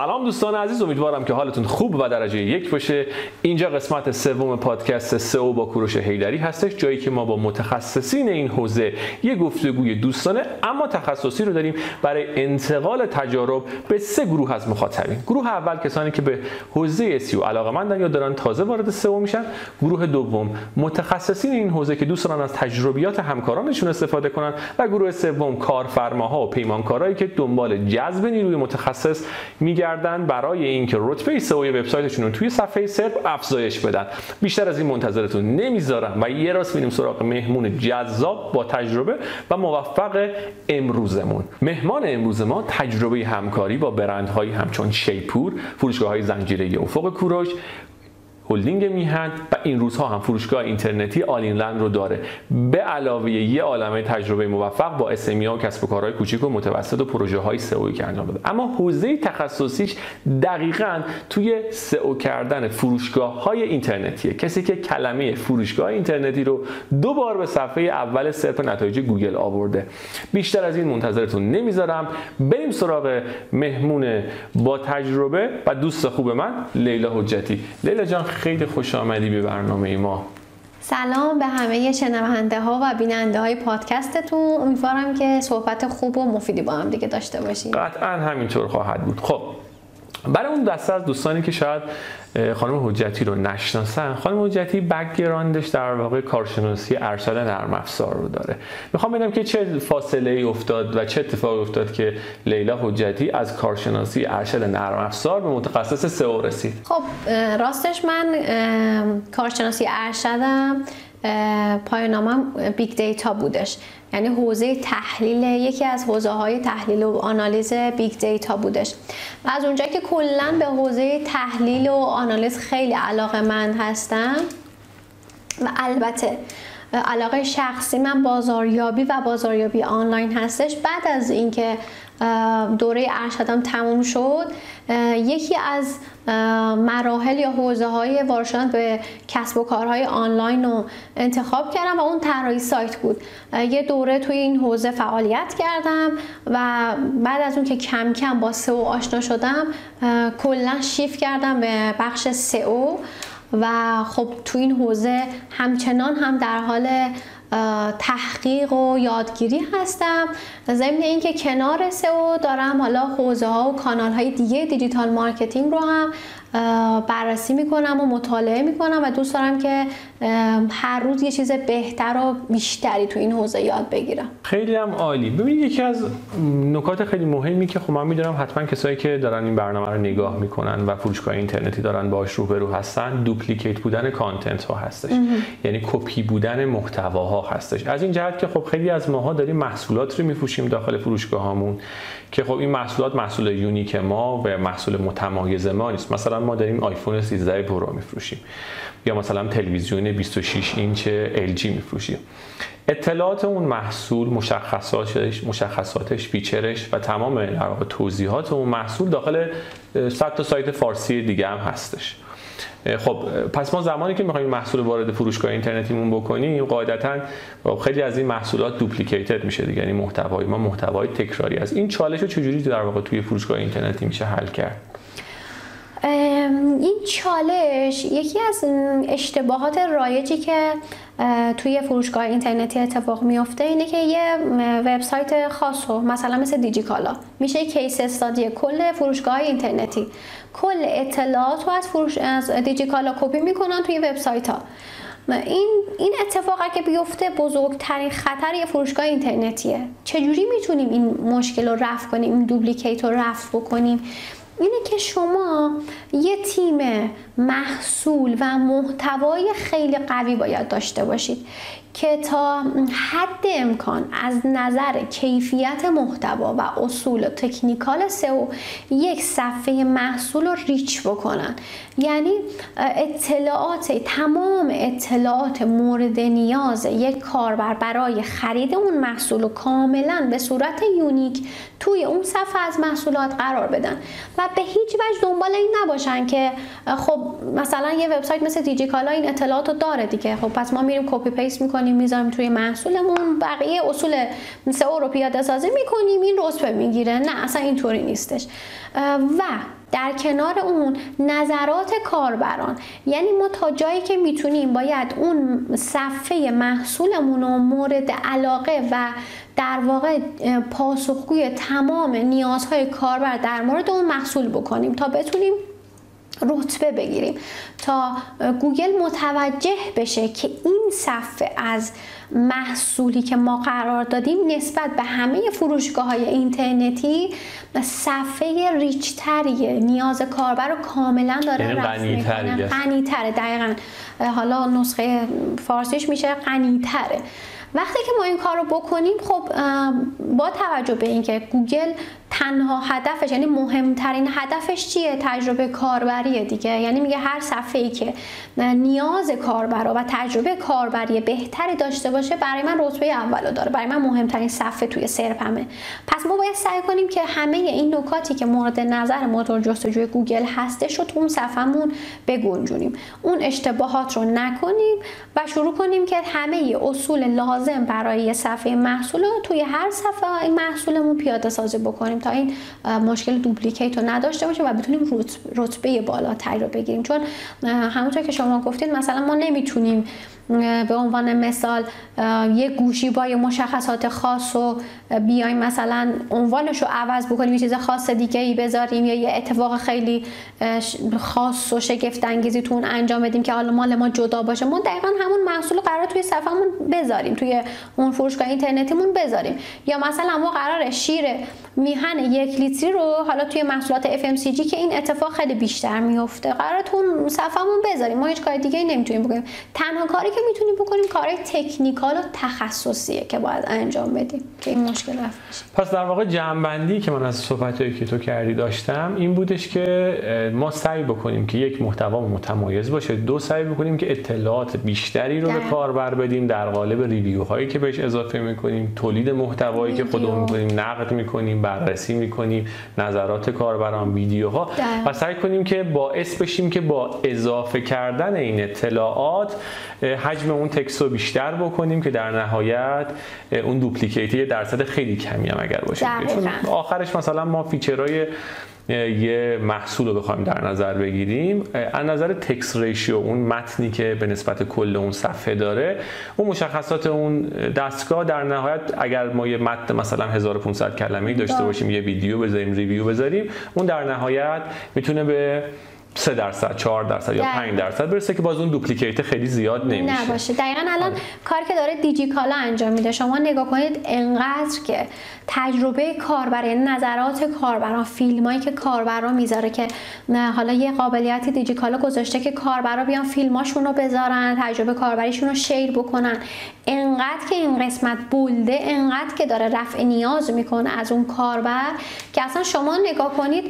سلام دوستان عزیز، امیدوارم که حالتون خوب و درجه یک باشه. اینجا قسمت سوم پادکست سئو با کوروش حیدری هستش، جایی که ما با متخصصین این حوزه یک گفتگوی دوستانه اما تخصصی رو داریم برای انتقال تجارب به سه گروه از مخاطبین. گروه اول کسانی که به حوزه سئو علاقه‌مندن یا دارن تازه وارد سئو میشن. گروه دوم متخصصین این حوزه که دوست دارن از تجربیات همکارانشون استفاده کنن و گروه سوم کارفرماها و پیمانکارایی که دنبال جذب نیروی متخصص میگردن برای اینکه رتبه سئو وبسایتشون رو توی صفحه سرچ افزایش بدن. بیشتر از این منتظرتون نمیذارم و یه راست میریم سراغ مهمون جذاب با تجربه و موفق امروزمون. مهمان امروز ما تجربه همکاری با برندهایی همچون شیپور، فروشگاه‌های زنجیره‌ای افق کوروش، هلدینگ میهن و این روزها هم فروشگاه اینترنتی آلینلند رو داره، به علاوه یه عالمه تجربه موفق با اس‌ام و کسب و کارهای کوچیک و متوسط و پروژه‌های سئو که انجام داده. اما حوزه تخصصیش دقیقاً توی سئو کردن فروشگاه‌های اینترنتیه. کسی که کلمه فروشگاه اینترنتی رو دو بار به صفحه اول سرچ نتایج گوگل آورده. بیشتر از این منتظرتون نمیذارم، بریم سراغ مهمون با تجربه و دوست خوب من، لیلا حجتی. لیلا جان خیلی خوش آمدی به برنامه ما. سلام به همه شنونده ها و بیننده های پادکستتون. امیدوارم که صحبت خوب و مفیدی با هم دیگه داشته باشیم. قطعا همینطور خواهد بود. خب برای اون دسته از دوستانی که شاید خانم حجتی رو نشناسن، خانم حجتی بک‌گراندش در واقع کارشناسی ارشد نرم افزار رو داره. میخوام ببینم که چه فاصله ای افتاد و چه اتفاقی افتاد که لیلا حجتی از کارشناسی ارشد نرم افزار به متخصص سئو رسید. خب راستش من کارشناسی ارشدم پایان‌نامه‌ام بیگ دیتا بودش، یعنی حوزه تحلیل، یکی از حوزه‌های تحلیل و آنالیز بیگ دیتا بودش. و از اونجایی که کلاً به حوزه تحلیل و آنالیز خیلی علاقه‌مند هستم و البته علاقه شخصی من بازاریابی آنلاین هستش، بعد از اینکه دوره ارشدم تموم شد یکی از مراحل یا حوزه‌های وارد شدن به کسب و کارهای آنلاین رو انتخاب کردم و اون طراحی سایت بود. یه دوره توی این حوزه فعالیت کردم و بعد از اون که کم کم با سئو آشنا شدم کلا شیفت کردم به بخش سئو و خب تو این حوزه همچنان هم در حال تحقیق و یادگیری هستم. ضمن اینکه کنار سئو دارم حالا حوزه ها و کانال های دیگه دیجیتال مارکتینگ رو هم بررسی میکنم و مطالعه میکنم و دوست دارم که هر روز یه چیز بهتر و بیشتری تو این حوزه یاد بگیرم. خیلی هم عالی. ببینید یکی از نکات خیلی مهمی که خب من میدونم حتما کسایی که دارن این برنامه رو نگاه میکنن و فروشگاه اینترنتی دارن باهاش روبرو هستن، دوپلیکیت بودن کانتنت ها هستش. یعنی کپی بودن محتواها هستش. از این جهت که خب خیلی از ماها داریم محصولات رو میفروشیم داخل فروشگاهامون که خب این محصولات محصول یونیک ما و محصول متمایز ما نیست. مثلا ما داریم آیفون 13 پرو میفروشیم یا مثلا تلویزیون 26 اینچ LG میفروشیم. اطلاعات اون محصول، مشخصاتش، فیچرش و تمام در واقع توضیحات اون محصول داخل 100 تا سایت فارسی دیگه هم هستش. خب پس ما زمانی که می‌خوایم محصول وارد فروشگاه اینترنتیمون بکنیم قاعدتاً خیلی از این محصولات دوپلیکیتد میشه دیگه، یعنی محتوای ما محتوای تکراری است. این چالش رو چجوری در واقع توی فروشگاه اینترنتی میشه حل کرد؟ این چالش یکی از اشتباهات رایجی که توی فروشگاه اینترنتی اتفاق میفته اینه که یه وبسایت خاص رو مثلا مثل دیجیکالا میشه کیس استادی کل فروشگاه اینترنتی، کل اطلاعات رو از دیجیکالا کپی میکنن توی وبسایت ها. این اتفاقی که بیفته بزرگترین خطر یه فروشگاه اینترنتیه. چجوری میتونیم این مشکل رو رفع کنیم، این دوپلیکیت رو رفع بکنیم؟ اینه که شما یه تیم محصول و محتوای خیلی قوی باید داشته باشید که تا حد امکان از نظر کیفیت محتوا و اصول و تکنیکال سئو یک صفحه محصول رو ریچ بکنن. یعنی تمام اطلاعات مورد نیاز یک کاربر برای خرید اون محصول رو کاملا به صورت یونیک توی اون صفحه از محصولات قرار بدن و به هیچ وجه دنبال این نباشن که خب مثلا یه وبسایت مثل دیجیکالا این اطلاعات رو داره دیگه، خب پس ما میریم کپی پیست میکنیم میذاریم توی محصولمون، بقیه اصول سئو رو پیاده سازی میکنیم این رتبه میگیره. نه، اصلا اینطوری نیستش. و در کنار اون نظرات کاربران، یعنی ما تا جایی که میتونیم باید اون صفحه محصولمون رو مورد علاقه و در واقع پاسخگوی تمام نیازهای کاربر در مورد اون محصول بکنیم تا بتونیم رتبه بگیریم، تا گوگل متوجه بشه که این صفحه از محصولی که ما قرار دادیم نسبت به همه فروشگاه‌های اینترنتی صفحه ریچ‌تریه، نیاز کاربر رو کاملا داره رفع می‌کنه، غنی‌تره. دقیقاً حالا نسخه فارسیش میشه غنی‌تره. وقتی که ما این کار رو بکنیم، خب با توجه به اینکه گوگل تنها هدفش، یعنی مهمترین هدفش چیه؟ تجربه کاربریه دیگه. یعنی میگه هر صفحه‌ای که نیاز کاربرا و تجربه کاربری بهتری داشته باشه برای من رتبه اولو داره، برای من مهمترین صفحه توی سرپمه. پس ما باید سعی کنیم که همه این نکاتی که مورد نظر موتور جستجوی گوگل هستش رو تو اون صفحه‌مون بگنجونیم، اون اشتباهات رو نکنیم و شروع کنیم که همه اصول لازم برای صفحه محصول رو توی هر صفحه این محصولمون پیاده سازی بکنیم تا این مشکل دوپلیکیت رو نداشته باشه و بتونیم رتبه بالاتری رو بگیریم. چون همونطور که شما گفتید مثلا ما نمیتونیم به عنوان مثال یه گوشی با یه مشخصات خاص رو بیایم مثلا عنوانش رو عوض بکنیم، یه چیز خاص دیگه ای بذاریم یا یه اتفاق خیلی خاص و شگفت انگیزی تو اون انجام بدیم که حالا مال ما جدا باشه. ما دقیقاً همون محصول قرار توی صفحه‌مون بذاریم، توی اون فروشگاه اینترنتیمون بذاریم. یا مثلا ما قراره شیر میهن 1 لیتری رو حالا توی محصولات FMCG که این اتفاق خیلی بیشتر میفته قراره تو اون صفحه‌مون بذاریم. ما هیچ کار دیگه ای نمیتونیم بکنیم. تنها کاری که میتونیم بکنیم کارهای تکنیکال و تخصصیه که باید انجام بدیم که این مشکل رفع بشه. پس در واقع جمع‌بندی که من از صحبتایی که تو کردی داشتم این بودش که ما سعی بکنیم که یک محتوا متمایز باشه، دو سعی بکنیم که اطلاعات بیشتری رو به کاربر بدیم در قالب ریویوهایی که بهش اضافه میکنیم، تولید محتوایی که خودمون میکنیم، نقد میکنیم، بررسی میکنیم، نظرات کاربران، ویدیوها، و سعی کنیم که باعث بشیم که با اضافه کردن این اطلاعات حجم اون تکست رو بیشتر بکنیم که در نهایت اون دوپلیکیت یه درصد خیلی کمی هم اگر باشه، چون آخرش مثلا ما فیچرهای یه محصول رو بخوایم در نظر بگیریم از نظر تکست ریشیو، اون متنی که به نسبت کل اون صفحه داره، اون مشخصات اون دستگاه، در نهایت اگر ما یه متن مثلا 1500 کلمه‌ای داشته باشیم، یه ویدیو بذاریم، ریویو بذاریم، اون در نهایت میتونه به 3%، 4% یا 5% برسه که باز اون دوپلیکیت خیلی زیاد نمیشه. نباشه. دقیقاً الان کاری که داره دیجیکالا انجام میده، شما نگاه کنید انقدر که تجربه کاربر، نظرات کاربران، فیلمایی که کاربرا میذاره که حالا یه قابلیتی دیجیکالا گذاشته که کاربرا بیان فیلماشون رو بذارن، تجربه کاربریشون رو شیر بکنن. انقدر که این قسمت بولده، انقدر که داره رفع نیاز میکنه از اون کاربر که اصلا شما نگاه کنید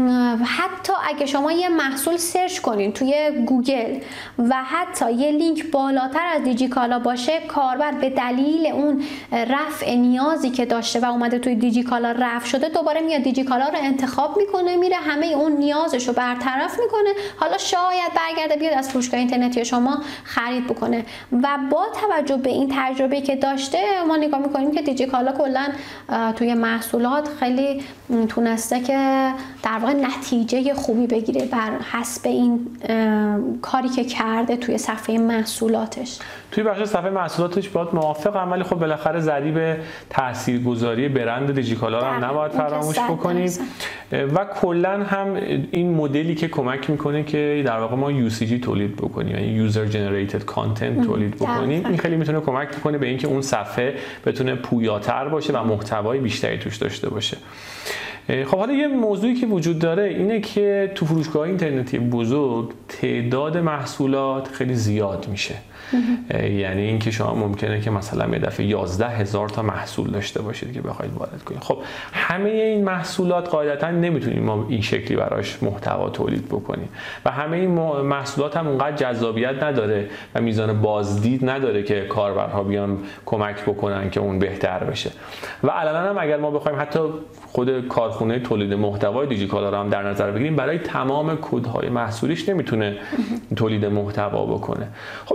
حتی اگه شما یه محصول سرچ کنین توی گوگل و حتی یه لینک بالاتر از دیجیکالا باشه، کاربر به دلیل اون رفع نیازی که داشته و اومده توی دیجیکالا رفع شده، دوباره میاد دیجیکالا رو انتخاب میکنه، میره همه اون نیازش رو برطرف میکنه، حالا شاید برگرده بیاد از فروشگاه اینترنتی شما خرید بکنه. و با توجه به این تجربه که داشته ما نگاه میکنیم که دیجیکالا کلا توی محصولات خیلی تونسته که در واقع نتیجه خوبی بگیره بر حسب این کاری که کرده توی صفحه محصولاتش. توی بخش صفحه محصولاتش باید موافقم، ولی خب بالاخره ضریب تاثیرگذاری برند دیجیکالا رو هم نباید فراموش بکنیم و کلا هم این مدلی که کمک میکنه که در واقع ما UCG تولید بکنیم، یعنی یوزر جنریتد کانتنت تولید بکنیم، این خیلی میتونه کمک کنه به اینکه اون صفحه بتونه پویاتر باشه و محتوای بیشتری توش داشته باشه. خب حالا یه موضوعی که وجود داره اینه که تو فروشگاه اینترنتی بزرگ تعداد محصولات خیلی زیاد میشه. یعنی اینکه شما ممکنه که مثلا یه دفعه 11,000 تا محصول داشته باشید که بخواید وارد کنید. خب همه این محصولات قاعدتا نمیتونیم ما این شکلی براش محتوا تولید بکنیم و همه این محصولات هم اونقدر جذابیت نداره و میزان بازدید نداره که کاربرها بیان کمک بکنن که اون بهتر بشه. و علنا هم اگر ما بخوایم حتی خود کارخونه تولید محتوای دیجیکالا رو هم در نظر بگیریم، برای تمام کدهای محصولیش نمیتونه تولید محتوا بکنه. خب اتفاقی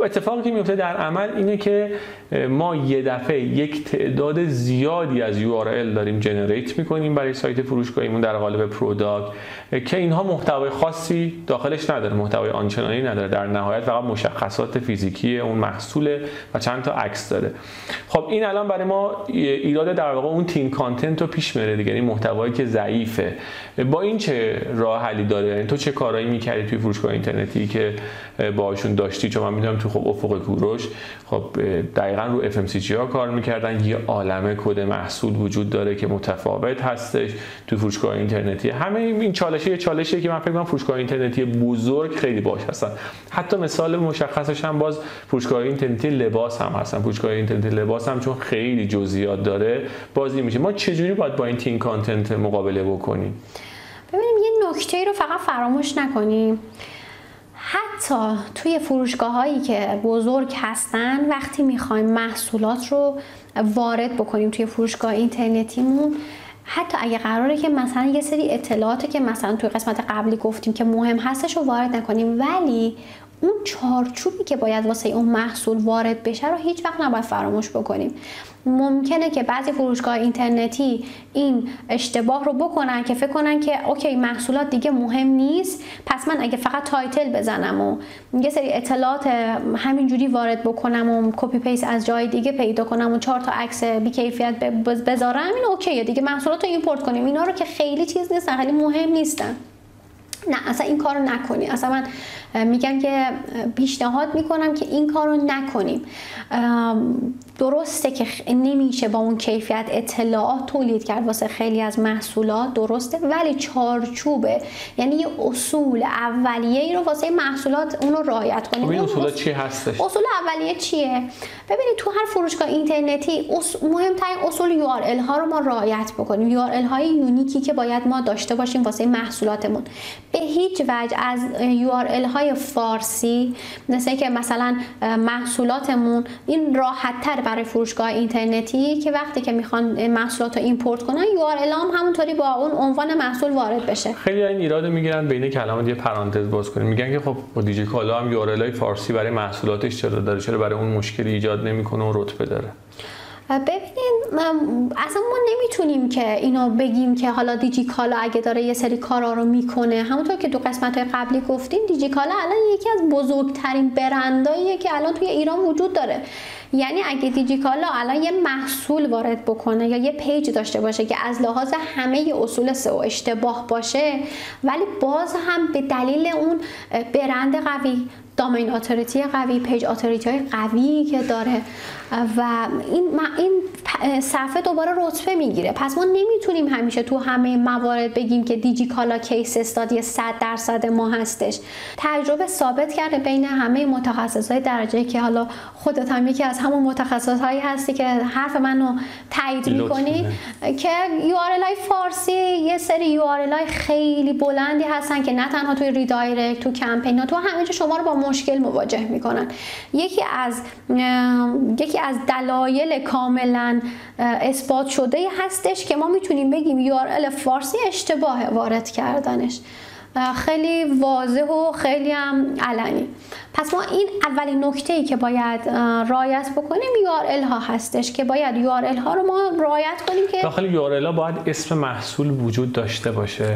که میفته در عمل اینه که ما یه دفعه یک تعداد زیادی از URL داریم جنریت میکنیم برای سایت فروشگاهیمون در قالب پروداکت که اینها محتوای خاصی داخلش نداره، محتوای آنچنانی نداره، در نهایت فقط مشخصات فیزیکی اون محصول و چند تا عکس داره. خب این الان برای ما ایراد در واقع اون تین کانتنت رو پیش میاره دیگه، این محتوایی که ضعیفه. با این چه راه حلی داره؟ یعنی تو چه کارایی می‌کردی توی فروشگاه اینترنتی که باهاشون داشتی؟ چون من می‌دونم تو خب افق کوروش خب دقیقاً رو FMCG ها کار می‌کردن، یه عالمه کد محصول وجود داره که متفاوت هستش تو فروشگاه اینترنتی. همه این چالشیه که من فکر کنم فروشگاه اینترنتی بزرگ خیلی باهاش هستن. حتی مثال مشخصش هم باز فروشگاه اینترنتی لباس هم هستن. فروشگاه اینترنتی لباس هم چون خیلی جزئیات داره بازی میشه. ما چجوری باید با این تین کانتنت مقابله بکنیم؟ ببینیم یه نکته رو فقط فراموش نکنیم. حتی توی فروشگاه‌هایی که بزرگ هستن وقتی می‌خوایم محصولات رو وارد بکنیم توی فروشگاه اینترنتیمون، حتی اگه قراره که مثلا یه سری اطلاعاتی که مثلا توی قسمت قبلی گفتیم که مهم هستش رو وارد نکنیم، ولی اون چارچوبی که باید واسه اون محصول وارد بشه رو هیچ وقت نباید فراموش بکنیم. ممکنه که بعضی فروشگاه اینترنتی این اشتباه رو بکنن که فکر کنن که اوکی محصولات دیگه مهم نیست، پس من اگه فقط تایتل بزنم و یه سری اطلاعات همینجوری وارد بکنم و کپی پیست از جای دیگه پیدا کنم و 4 تا عکس بی‌کیفیت بذارم، این اوکیه دیگه، محصولات رو ایمپورت کنیم. اینا رو که خیلی چیز نیستن، خیلی مهم نیستن. نه اصلا این کارو نکنی. اصلا من میگم که پیشنهاد میکنم که این کارو نکنیم. درسته که نمیشه با اون کیفیت اطلاعات تولید کرد واسه خیلی از محصولات، درسته، ولی چارچوبه، یعنی یه اصول اولیه‌ای رو واسه محصولات اون رو رعایت کنیم. این اصول چی هستش؟ اصول اولیه چیه؟ ببینید تو هر فروشگاه اینترنتی مهمترین اصول URL ها رو ما رعایت بکنیم. URL های یونیکی که باید ما داشته باشیم واسه محصولاتمون. به هیچ وجه از URL های فارسی مثل که مثلا محصولاتمون این راحت تر برای فروشگاه اینترنتی که وقتی که میخوان محصولات رو ایمپورت کنن URL هم همونطوری با اون عنوان محصول وارد بشه. خیلی این ایراد میگیرن بین کلمات یه پرانتز باز کنیم، میگن که خب با دیجیکالا هم URL های فارسی برای محصولاتش چرا داره، چرا برای اون مشکلی ایجاد نمیکنه و رتبه داره؟ ببینین اصلا ما نمیتونیم که اینو بگیم که حالا دیجیکالا اگه داره یه سری کارا رو میکنه، همونطور که تو قسمت‌های قبلی گفتیم دیجیکالا الان یکی از بزرگترین برنداییه که الان توی ایران وجود داره. یعنی اگه دیجیکالا الان یه محصول وارد بکنه یا یه پیج داشته باشه که از لحاظ همه اصول SEO اشتباه باشه، ولی باز هم به دلیل اون برند قوی، دامین اتوریتی قوی، پیج اتوریتی های قوی که داره و این صفحه دوباره رتبه میگیره. پس ما نمیتونیم همیشه تو همه موارد بگیم که دیجیکالا کیس استادی 100% ما هستش. تجربه ثابت کرده بین همه متخصصای درجه‌ای که حالا خودت هم یکی از همون متخصصایی هستی که حرف منو تایید میکنی که URL های فارسی یه سری URL های خیلی بلندی هستن که نه تنها توی ریدایرکت، تو کمپین ها، تو همه جا شما رو با مشکل مواجه میکنن. یکی از دلایل کاملا اثبات شده هستش که ما میتونیم بگیم URL فارسی اشتباه وارد کردنش، خیلی واضح و خیلی هم علنی. پس ما این اولین نکته‌ای که باید رعایت بکنیم URL ها هستش که باید URL ها رو ما رعایت کنیم که داخل URL ها باید اسم محصول وجود داشته باشه.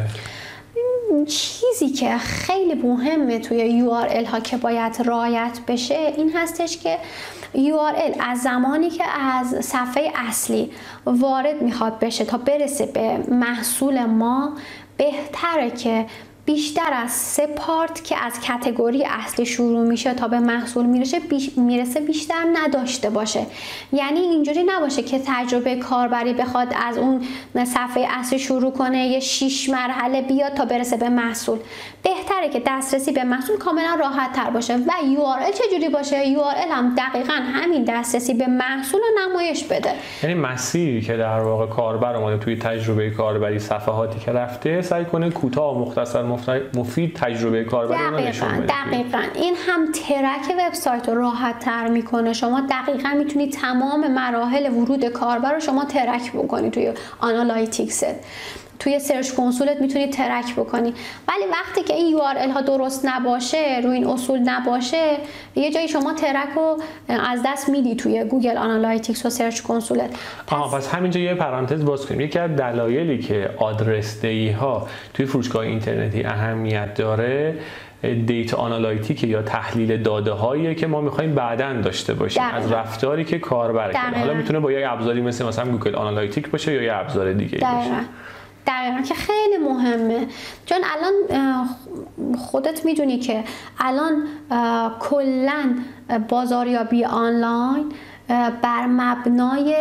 چیزی که خیلی مهمه توی URL ها که باید رعایت بشه این هستش که URL از زمانی که از صفحه اصلی وارد میخواد بشه تا برسه به محصول ما، بهتره که بیشتر از 3 پارت که از کاتگوری اصلی شروع میشه تا به محصول میرسه بیشتر نداشته باشه. یعنی اینجوری نباشه که تجربه کاربری بخواد از اون صفحه اصلی شروع کنه، یه 6 مرحله بیاد تا برسه به محصول. بهتره که دسترسی به محصول کاملا راحت تر باشه و URL چجوری باشه؟ URL هم دقیقاً همین دسترسی به محصول رو نمایش بده. یعنی مسیری که در واقع کاربر اومده توی تجربه کاربری، صفحاتی که رفته، سعی کنه کوتاه و مختصر مفید تجربه کاربری رو نشون بده. دقیقاً این هم ترک وبسایت رو راحت تر میکنه. شما دقیقاً میتونید تمام مراحل ورود کاربر رو شما ترک بکنید توی آنالایتیکست. توی سرچ کنسولت میتونی ترک بکنی. ولی وقتی که این URL ها درست نباشه، روی این اصول نباشه، یه جایی شما ترک رو از دست میدی توی گوگل آنالیتیکس و سرچ کنسولت. پس همینجا یه پرانتز باز کنیم. یکی از دلایلی که آدرس دهی ها توی فروشگاه اینترنتی اهمیت داره دیتا آنالیتیک یا تحلیل داده هایی که ما می‌خوایم بعداً داشته باشیم از رفتاری که کاربر کرده. حالا میتونه با یه ابزاری مثلا گوگل آنالیتیک باشه یا یه ابزار دیگه باشه. دقیقاً که خیلی مهمه، چون الان خودت میدونی که الان کلاً بازاریابی آنلاین بر مبنای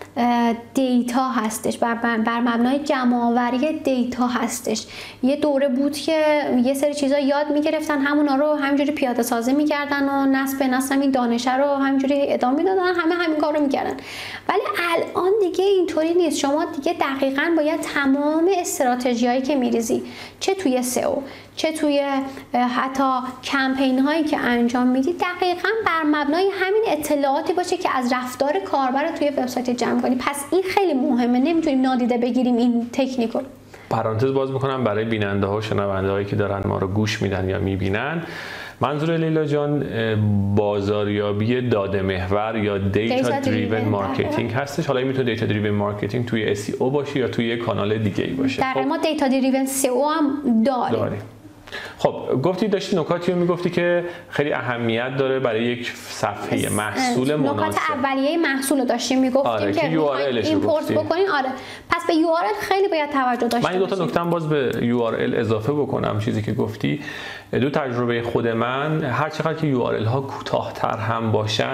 دیتا هستش، بر مبنای جمع‌آوری دیتا هستش. یه دوره بود که یه سری چیزا یاد میگرفتن، همونا رو همینجوری پیاده سازی میکردن و نسل به نسل این دانشه رو همینجوری ادامه میدادن، همین کارو میکردن. ولی الان دیگه اینطوری نیست. شما دیگه دقیقاً باید تمام استراتژیایی که میریزی، چه توی سئو چه توی حتی کمپین هایی که انجام میدی، دقیقاً بر مبنای همین اطلاعاتی باشه که از رفتار کاربر توی وبسایت جمع کنی. پس این خیلی مهمه، نمیتونیم نادیده بگیریم این تکنیک رو. پرانتز باز میکنم برای بیننده ها و شنونده هایی که دارن ما رو گوش میدن یا میبینن. منظور لیلا جان بازاریابی داده محور یا دیتا دریون مارکتینگ هستش. حالا میتونه دیتا دریون مارکتینگ توی SEO باشه یا توی کانال دیگه ای باشه. در ما دیتا دریون SEO هم داریم. خب گفتی داشتی نکاتی رو میگفتی که خیلی اهمیت داره برای یک صفحه محصول مناسب. نکات اولیه محصول رو داشتیم میگفتیم که ایمپورت بکنین. آره، پس به URL خیلی باید توجه داشته باشیم. من دو تا نکته باز به URL اضافه بکنم. چیزی که گفتی، دو تجربه خود من، هر چقدر که URL ها کوتاه‌تر هم باشن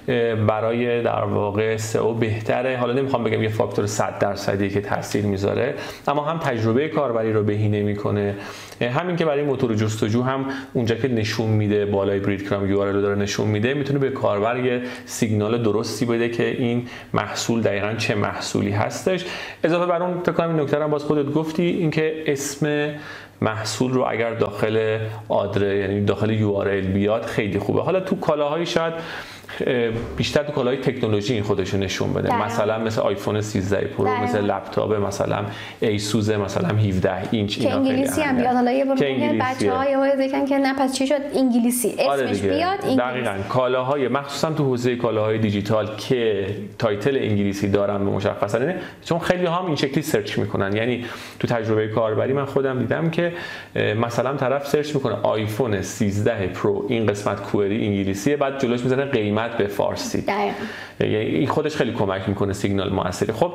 برای در واقع SEO بهتره. حالا نمیخوام بگم یه فاکتور 100% که تاثیر میذاره، اما هم تجربه کاربری رو بهینه میکنه، همین که برای موتور جستجو هم اونجا که نشون میده بالای برید کرام URL رو داره نشون میده، میتونه به کاربر یه سیگنال درستی بده که این محصول دقیقاً چه محصولی هستش. اضافه بر اون فکر کنم این نکته رو باز خودت گفتی، اینکه اسم محصول رو اگر داخل یعنی داخل URL بیاد خیلی خوبه. حالا تو کالاهای شاید بیشتر تو کالاهای تکنولوژی این خودشو نشون بده، مثلا مثل آیفون 13 پرو، مثل لپتاپ مثلا ایسوس مثلا 17 اینچ، اینا خیلی انگلیسی هم بیاد. حالا یه بچه‌ها یهو بگن که نه پس چی شد انگلیسی اسمش بیاد انگلیسی. دقیقاً کالاهای مخصوصا تو حوزه کالاهای دیجیتال که تایتل انگلیسی دارن به مشخصا اینه، چون خیلی هم این شکلی سرچ میکنن. یعنی تو تجربه کاربری من خودم دیدم که مثلا طرف سرچ میکنه آیفون 13 پرو، این قسمت کوئری انگلیسیه، بعد جلوش میذاره قیمت به فارسی. دقیقاً. یعنی این خودش خیلی کمک میکنه، سیگنال موثری. خب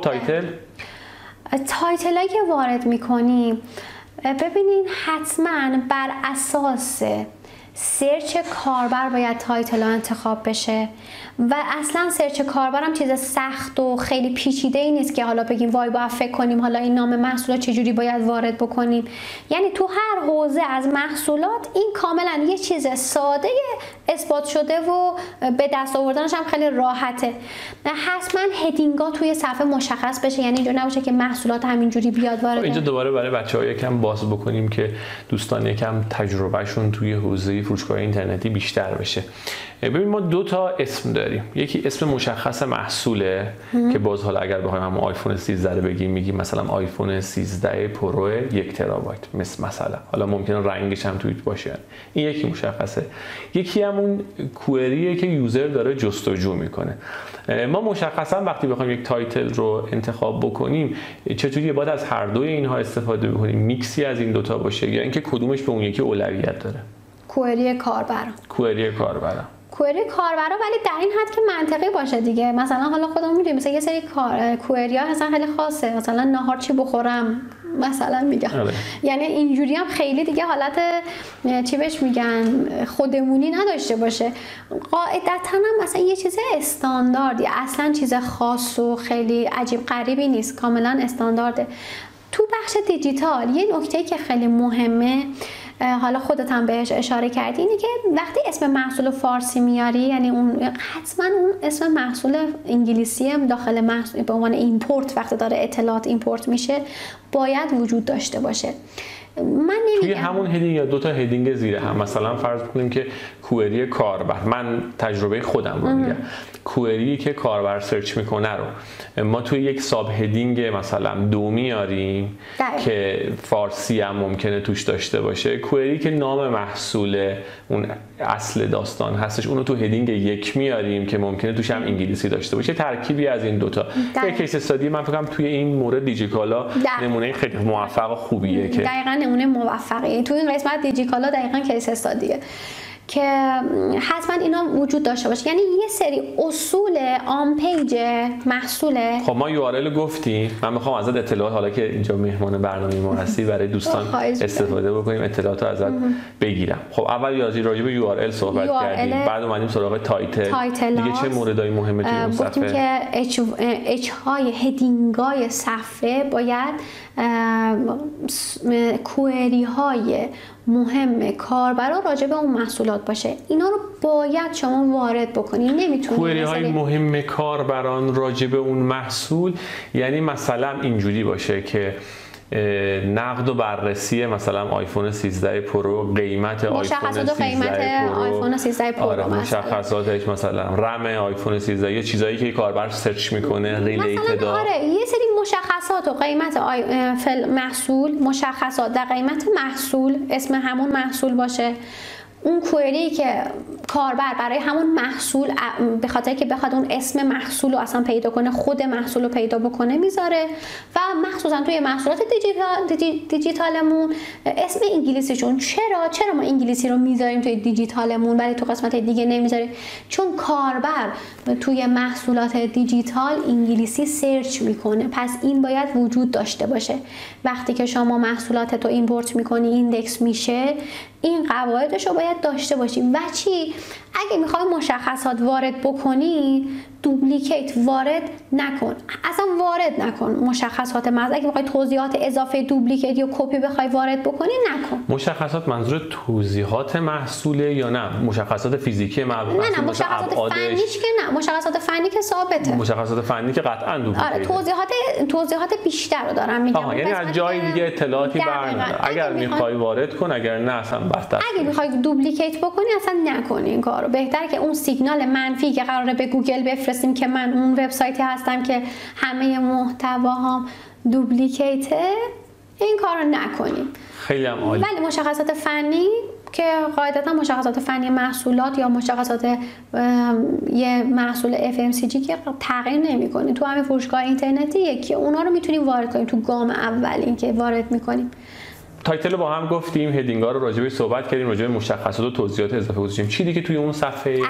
تایتلایی که وارد میکنیم ببینین حتما بر اساس سرچ کاربر باید تایتل ها انتخاب بشه و اصلا سرچ کاربر هم چیز سخت و خیلی پیچیده ای نیست که حالا بگیم وای باید فکر کنیم حالا این نام محصولات چجوری باید وارد بکنیم. یعنی تو هر حوزه از محصولات این کاملا یه چیز ساده اثبات شده و به دست آوردنش هم خیلی راحته. حتما هدینگا توی صفحه مشخص بشه، یعنی اینجوری نباشه که محصولات همینجوری بیاد وارد. اینجا دوباره برای بچه‌ها یکم باز بکنیم که دوستان یکم تجربهشون توی حوزه فروشگاه اینترنتی بیشتر بشه. ببین ما دو تا اسم داریم، یکی اسم مشخص محصوله که باز حالا اگر بخوایم هم آیفون 13 رو بگیم میگیم مثلا آیفون 13 پرو 1 ترابایت مثلا، حالا ممکنه رنگش هم توییت باشه، این یکی مشخصه. یکی همون کوئریه که یوزر داره جستجو میکنه. ما مشخصا وقتی بخوایم یک تایتل رو انتخاب بکنیم چطوری باید از هر دوی اینها استفاده بکنیم، میکسی از این دوتا باشه یا اینکه کدومش به اون یکی اولویت داره؟ کوئری کاربر ولی در این حد که منطقی باشه دیگه. مثلا حالا خودمون میدونیم مثلا یه سری کوئری‌ها مثلا خیلی خاصه، مثلا ناهار چی بخورم مثلا میگم. یعنی اینجوری هم خیلی دیگه حالت چی بهش میگن خودمونی نداشته باشه. قاعدتاً هم مثلا یه چیز استانداردی، اصلا چیز خاص و خیلی عجیب غریبی نیست، کاملا استاندارده. تو بخش دیجیتال یه نکته‌ای که خیلی مهمه، حالا خودت هم بهش اشاره کردی، اینه که وقتی اسم محصول فارسی میاری، یعنی اون حتما اون اسم محصول انگلیسی هم داخل محصول به عنوان ایمپورت وقتی داره اطلاعات ایمپورت میشه باید وجود داشته باشه. من نمیگم توی همون هدینگ یا دو تا هدینگ زیر هم، مثلا فرض کنیم که کوئری کاربر، من تجربه خودم رو میگم، کوئری که کاربر سرچ میکنه رو ما توی یک ساب هدینگ مثلا 2 میاریم که فارسی هم ممکنه توش داشته باشه، کوئری که نام محصول اون اصل داستان هستش اونو تو هدینگ 1 میاریم که ممکنه توش هم انگلیسی داشته باشه. ترکیبی از این دوتا. یک کیس استادی من فکر کنم توی این مورد دیجیکالا نمونه خیلی موفق و خوبیه که دقیقاً نمونه موفقه. تو این قسمت دیجیکالا دقیقاً کیس استادیه که حتما اینا وجود داشته باشه. یعنی یه سری اصول آن پیج محصوله. خب ما URL گفتیم، من میخوام ازت اطلاعات، حالا که اینجا مهمان برنامه ما هستی، برای دوستان استفاده بکنیم، اطلاعات رو ازت بگیرم. خب اول راجع به URL صحبت کردیم، بعد اومدیم سراغ تایتل. دیگه چه موردای مهمه توی اون صفحه؟ گفتیم که اچ های هدینگای صفحه باید کوئری های مهم کاربرا راجع به اون محصولات باشه. اینا رو باید شما وارد بکنید. نمیتونید کوئری های مهم کاربران راجع به اون محصول یعنی مثلا اینجوری باشه که نقد و بررسی مثلا آیفون 13 پرو، قیمت آیفون 13 پرو، آره مشخصاتش مثلا رم آیفون 13، یه چیزایی که کاربر سرچ میکنه ریلیتد. آره یه سری مشخصات و قیمت محصول، مشخصات در قیمت محصول، اسم همون محصول باشه. اون کوئری که کاربر برای همون محصول به خاطر که بخواد اون اسم محصول رو اصلا پیدا کنه، خود محصول رو پیدا بکنه میذاره. و مخصوصا توی محصولات دیجیتالمون اسم انگلیسیشون. چرا ما انگلیسی رو میذاریم توی دیجیتالمون ولی تو قسمت دیگه نمیذاریم؟ چون کاربر توی محصولات دیجیتال انگلیسی سرچ میکنه، پس این باید وجود داشته باشه. وقتی که شما محصولات تو ایمپورت میکنی ایندکس میشه، این قواعدش رو باید داشته باشی. و چی؟ اگه میخوای مشخصات وارد بکنی، دوپلیکیت وارد نکن، اصلا وارد نکن مشخصات محصول. اگه میخوای توضیحات اضافه دوپلیکیت یا کپی بخوای وارد بکنی، نکن. مشخصات منظور توضیحات محصوله یا نه مشخصات فیزیکی محصول؟ نه مشخصات فنیش که نه، مشخصات فنی که ثابته. مشخصات فنی که قطعا دوپلیکیت. آره توضیحات بیشتر رو دارم میگم. یعنی از جای دیگه اطلاعاتی اگر میخوای وارد کن، اگر نه اصلا بس. اگه میخوای دوپلیکیت بکنی اصلا نکن این کارو. بهتره که اون سیگنال منفی که قراره به گوگل بفرستیم که من اون وبسایتی هستم که همه محتواهام دوپلیکیته، این کارو نکنیم. خیلی هم عالی. ولی مشخصات فنی که قاعدتا مشخصات فنی محصولات یا مشخصات یه محصول FMCG که تغییر نمی‌کنه، تو همین فروشگاه اینترنتی یکی اونا رو میتونیم وارد کنیم تو گام اول این که وارد می‌کنیم. تایتل رو با هم گفتیم، هدینگ‌ها رو راجع به صحبت کردیم، راجع به مشخصات و توضیحات اضافه گذاشتیم. چی دیگه توی اون صفحه؟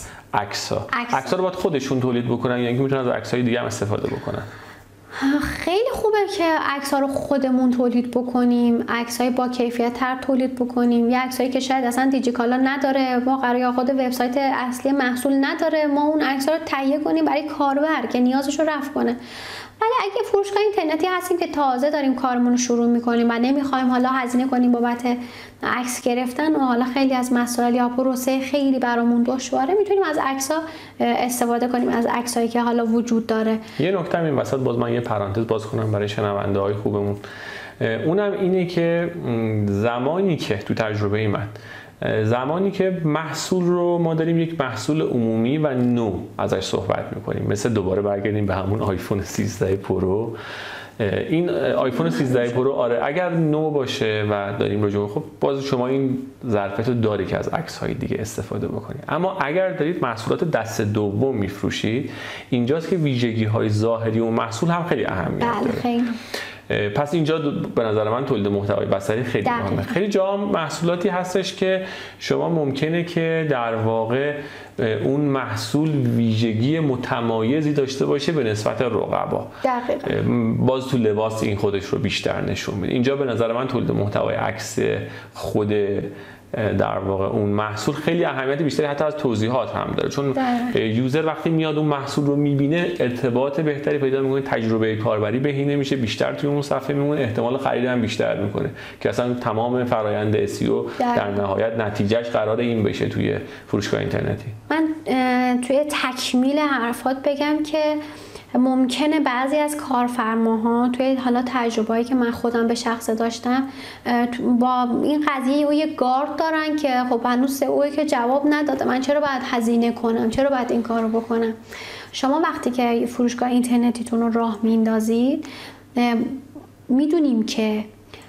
عکس‌ها رو باید خودشون تولید بکنن یا اینکه میتونن از عکس‌های دیگه هم استفاده بکنن؟ خیلی خوبه که عکس‌ها رو خودمون تولید بکنیم، عکس‌های با کیفیت تر تولید بکنیم. یه عکسایی که شاید اصلا دیجیکالا نداره، واقعا یا خود وبسایت اصلی محصول نداره، ما اون عکس‌ها رو تهیه کنیم برای کاربر که نیازش رو رفع کنه. ولی اگه فروشگاه اینترنتی هستیم که تازه داریم کارمون رو شروع می‌کنیم و نمی‌خوایم حالا هزینه کنیم بابت عکس گرفتن و حالا خیلی از مسائل یا پروسه خیلی برامون دشواره، میتونیم از عکس‌ها استفاده کنیم، از عکسایی که حالا وجود داره. یه نکته این وسط باز من یه پرانتز باز کنم برای شنونده‌های خوبمون، اونم اینه که زمانی که تو تجربه من زمانی که محصول رو ما داریم یک محصول عمومی و نو ازش صحبت میکنیم، مثل دوباره برگردیم به همون آیفون 13 پرو، این آیفون 13 پرو آره اگر نو باشه و داریم راجع به خب باز شما این ظرفیت رو داری که از عکس‌های دیگه استفاده بکنید. اما اگر دارید محصولات دست دوم میفروشید، اینجاست که ویژگی‌های ظاهری و محصول هم خیلی اهمیت داره. خیلی. پس اینجا به نظر من تولید محتوای بصری خیلی مهمه. خیلی جا محصولاتی هستش که شما ممکنه که در واقع اون محصول ویژگی متمایزی داشته باشه به نسبت رقبا. باز تو لباس این خودش رو بیشتر نشون میده. اینجا به نظر من تولید محتوای عکس خود در واقع اون محصول خیلی اهمیت بیشتری حتی از توضیحات هم داره، چون یوزر وقتی میاد اون محصول رو میبینه ارتباط بهتری پیدا میکنه، تجربه کاربری بهینه میشه، بیشتر توی اون صفحه میمونه، احتمال خرید هم بیشتر میکنه که اصلا تمام فرآیند SEO در نهایت نتیجهش قرار این بشه توی فروشگاه اینترنتی. من توی تکمیل حرفات بگم که ممکنه بعضی از کارفرماها توی حالا تجربه‌ای که من خودم به شخصه داشتم با این قضیه یه گارد دارن که خب هنوز سئو که جواب نداده، من چرا باید هزینه کنم، چرا باید این کارو بکنم. شما وقتی که فروشگاه اینترنتیتون رو راه میندازید میدونیم که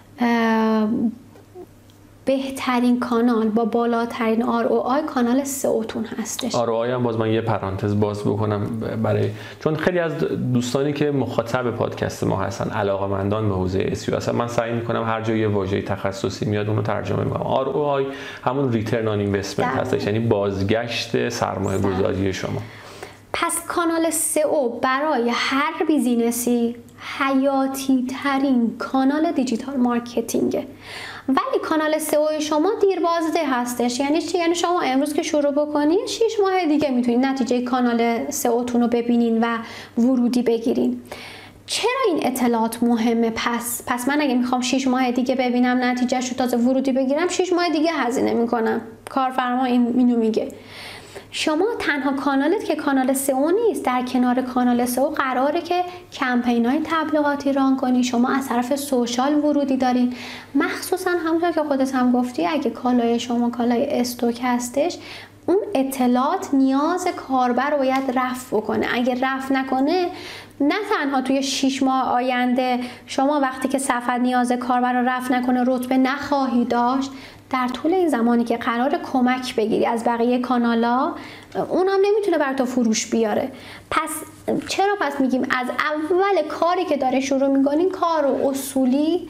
بهترین کانال با بالاترین ROI کانال سئوتون هستش. ROI هم باز من یه پرانتز باز بکنم چون خیلی از دوستانی که مخاطب پادکست ما هستن علاقه‌مندان به حوزه SEO هستن، من سعی میکنم هر جای یه واژه تخصصی میاد اون رو ترجمه میکنم. ROI همون ریترن آن اینوستمنت هستش، یعنی بازگشت سرمایه‌گذاری شما. پس کانال سئو برای هر بیزینسی حیاتی ترین کانال دیجیتال مارکتینگه. ولی کانال سئو شما دیر بازده هستش. یعنی چی؟ یعنی شما امروز که شروع بکنین 6 ماه دیگه میتونید نتیجه کانال سئوتون رو ببینین و ورودی بگیرین. چرا این اطلاعات مهمه؟ پس من اگه میخوام 6 ماه دیگه ببینم نتیجهش رو تازه ورودی بگیرم 6 ماه دیگه هزینه میکنم. کارفرما اینو میگه. شما تنها کانالت که کانال سئو نیست، در کنار کانال سئو قراره که کمپین‌های تبلیغاتی ران کنی، شما از طرف سوشال ورودی دارین. مخصوصا همونطور که خودت هم گفتی اگه کالای شما کالای استوک هستش، اون اطلاعات نیاز کاربر رو باید رفع بکنه. اگه رفع نکنه نه تنها توی 6 ماه آینده شما وقتی که صفحه نیاز کاربر رو رفع نکنه رتبه نخواهی داشت، در طول این زمانی که قرار کمک بگیری از بقیه کانالا اونم نمیتونه بر تو فروش بیاره. پس چرا پس میگیم از اول کاری که داره شروع میکنین کار رو اصولی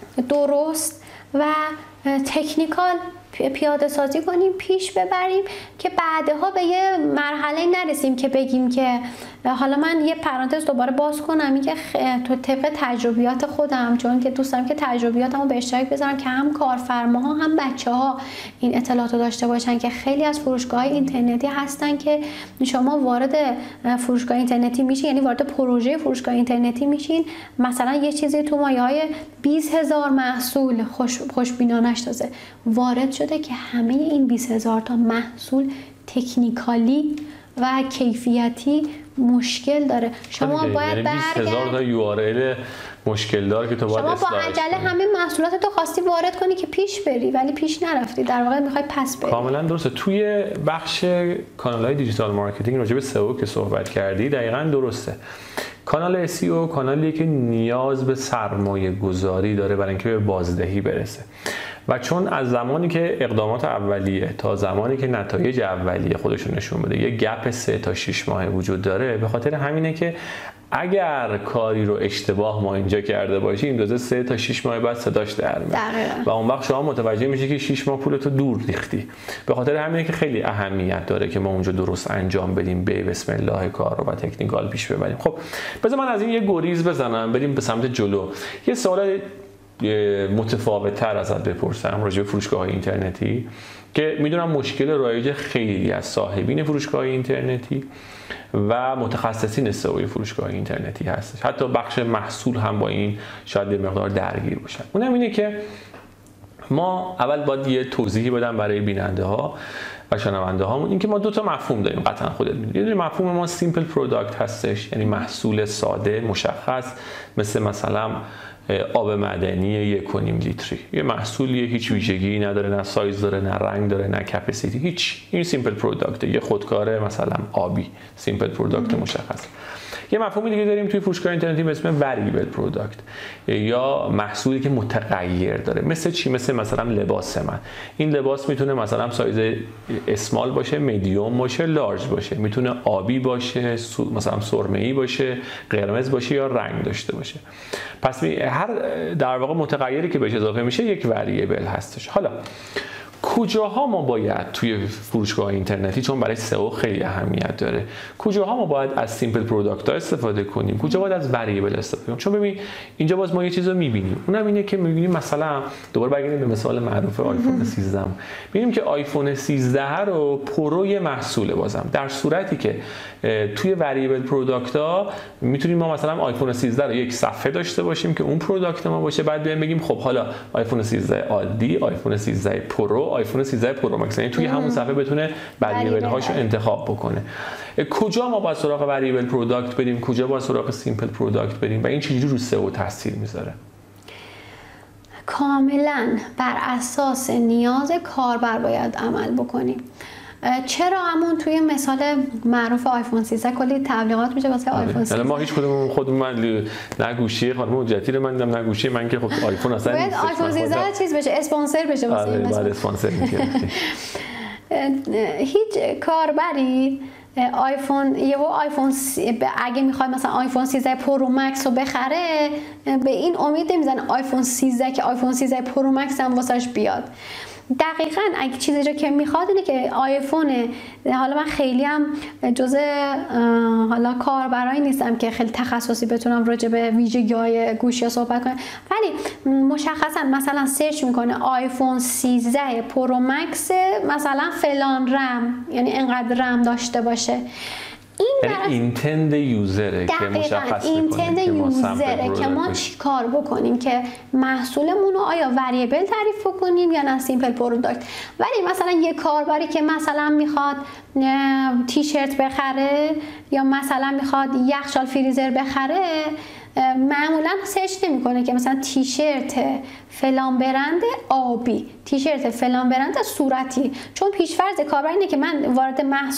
درست و تکنیکال پیاده سازی کنیم، پیش ببریم که بعدها به یه مرحله نرسیم که بگیم که حالا من یه پرانتز دوباره باز کنم این که تو طبق تجربیات خودم، چون که دوستم که تجربیاتمو به اشتراک بذارم که هم کارفرماها هم بچه‌ها این اطلاعاتو داشته باشن که خیلی از فروشگاه‌های اینترنتی هستن که شما وارد فروشگاه اینترنتی میشین، یعنی وارد پروژه فروشگاه اینترنتی میشین، مثلا یه چیزی تو مایه‌های 20,000 محصول خوشبینانش تازه وارد شده که همه این 20,000 تا محصول تکنیکالی و کیفیتی مشکل داره. شما باید 20,000 تا URL مشکل داره که تو باید شما با عجله همه محصولات تو خواستی وارد کنی که پیش بری ولی پیش نرفتی، در واقع میخوای پس بری. کاملا درسته. توی بخش کانال‌های دیجیتال مارکتینگ راجع به سئو که صحبت کردی دقیقاً درسته. کانال SEO کانالیه که نیاز به سرمایه گذاری داره برای اینکه به بازدهی برسه و چون از زمانی که اقدامات اولیه تا زمانی که نتایج اولیه خودشون نشون بده یه گپ 3 تا 6 ماه وجود داره، به خاطر همینه که اگر کاری رو اشتباه ما اینجا کرده باشی این دوزه 3 تا 6 ماه بعد صداش در میاد و اون وقت شما متوجه میشی که 6 ماه پولتو دور ریختی. به خاطر همینه که خیلی اهمیت داره که ما اونجا درست انجام بدیم، به بسم الله کار رو و تکنیکال پیش ببریم. خب بذار من از این یه گریز بزنم بریم به سمت جلو. یه سوال متفاوت تر ازت بپرسم راجع به فروشگاه‌های اینترنتی که میدونم مشکل رایج خیلی از صاحبین فروشگاه اینترنتی و متخصصین سئو فروشگاه اینترنتی هستش، حتی بخش محصول هم با این شاید یه مقدار درگیر باشن. اونم اینه که ما اول باید یه توضیحی بدم برای بیننده ها و شنونده هامون، اینکه ما 2 تا مفهوم داریم، قطعا خودت میدونی. یه مفهوم ما سیمپل پروداکت هستش، یعنی محصول ساده مشخص مثلا آب معدنی 1.5 لیتری، یه محصولیه هیچ ویژگی نداره، نه سایز داره نه رنگ داره نه کپاسیتی، هیچ. این سیمپل پروداکت، یه خودکار مثلا آبی، سیمپل پروداکت مشخص. یه مفهوم دیگه داریم توی فروشگاه اینترنتی به اسم وریبل پروداکت یا محصولی که متغیر داره. مثل چی؟ مثلا لباس من. این لباس میتونه مثلا سایز اسمال باشه، میدیوم باشه، لارج باشه، میتونه آبی باشه، مثلا سرمه‌ای باشه، قرمز باشه یا رنگ داشته باشه. پس هر در واقع متغیری که بهش اضافه میشه یک وریبل هستش. حالا کجاها ما باید توی فروشگاه اینترنتی، چون برای سئو خیلی اهمیت داره، کجاها ما باید از سیمپل پروداکت ها استفاده کنیم، کجا باید از وریبل استفاده کنیم؟ چون ببین اینجا باز ما یه چیز رو میبینیم، اونم اینه که میبینیم مثلا دوباره برگردیم به مثال معروف آیفون 13، میبینیم که آیفون 13 رو پرو یه محصوله بازم، در صورتی که توی وریبل پروداکت ها میتونیم ما مثلا آیفون 13 رو یک صفحه داشته باشیم که اون پروداکت ما باشه، بعد بیایم بگیم خب حالا آیفون 13 عادی، آیفون 13 پرو، آیفون 13 پرو مکس، یعنی توی همون صفحه بتونه وریبل هاشو انتخاب بکنه. کجا ما باید سراغ وریبل پروداکت بریم، کجا باید سراغ سیمپل پروداکت بریم و این چجوری رو سئو تاثیر میذاره؟ کاملا بر اساس نیاز کاربر باید عمل بکنیم. چرا؟ همون توی مثال معروف آیفون 13 کلی تبلیغات میشه واسه آیفون 13. ما هیچ کدوم خودمون من نه گوشی خانم حجتی رو من دیدم نه گوشی من که خب آیفون اصلا باید آیفون 13 چیز بشه، اسپانسر بشه واسه این مثلا. اسپانسر میشه. هیچ کاربری آیفون اگه میخواد مثلا آیفون 13 پرو مکس رو بخره به این امید نمیزنه آیفون 13 که آیفون 13 پرو مکس هم واسش بیاد. دقیقاً اگه چیزی رو که میخواد اینه که آیفون، حالا من خیلی هم جزء حالا کاربرایی نیستم که خیلی تخصصی بتونم راجع به ویژگی‌های گوشی صحبت کنم، ولی مشخصا مثلا سرچ میکنه آیفون 13 پرو مکس مثلا فلان رم، یعنی انقدر رم داشته باشه. این اینتند یوزره که مشخص اینتند یوزره که ما چی کار بکنیم که محصولمون رو آیا وریبل تعریف بکنیم یا نه سیمپل پروداکت. ولی مثلا یه کاربری که مثلا میخواد تیشرت بخره یا مثلا میخواد یخچال فریزر بخره معمولا سرچ نمیکنه که مثلا تیشرت فلان برند آبی، تیشرت فلان برند صورتی، چون پیش‌فرض کاربر اینه که من وارد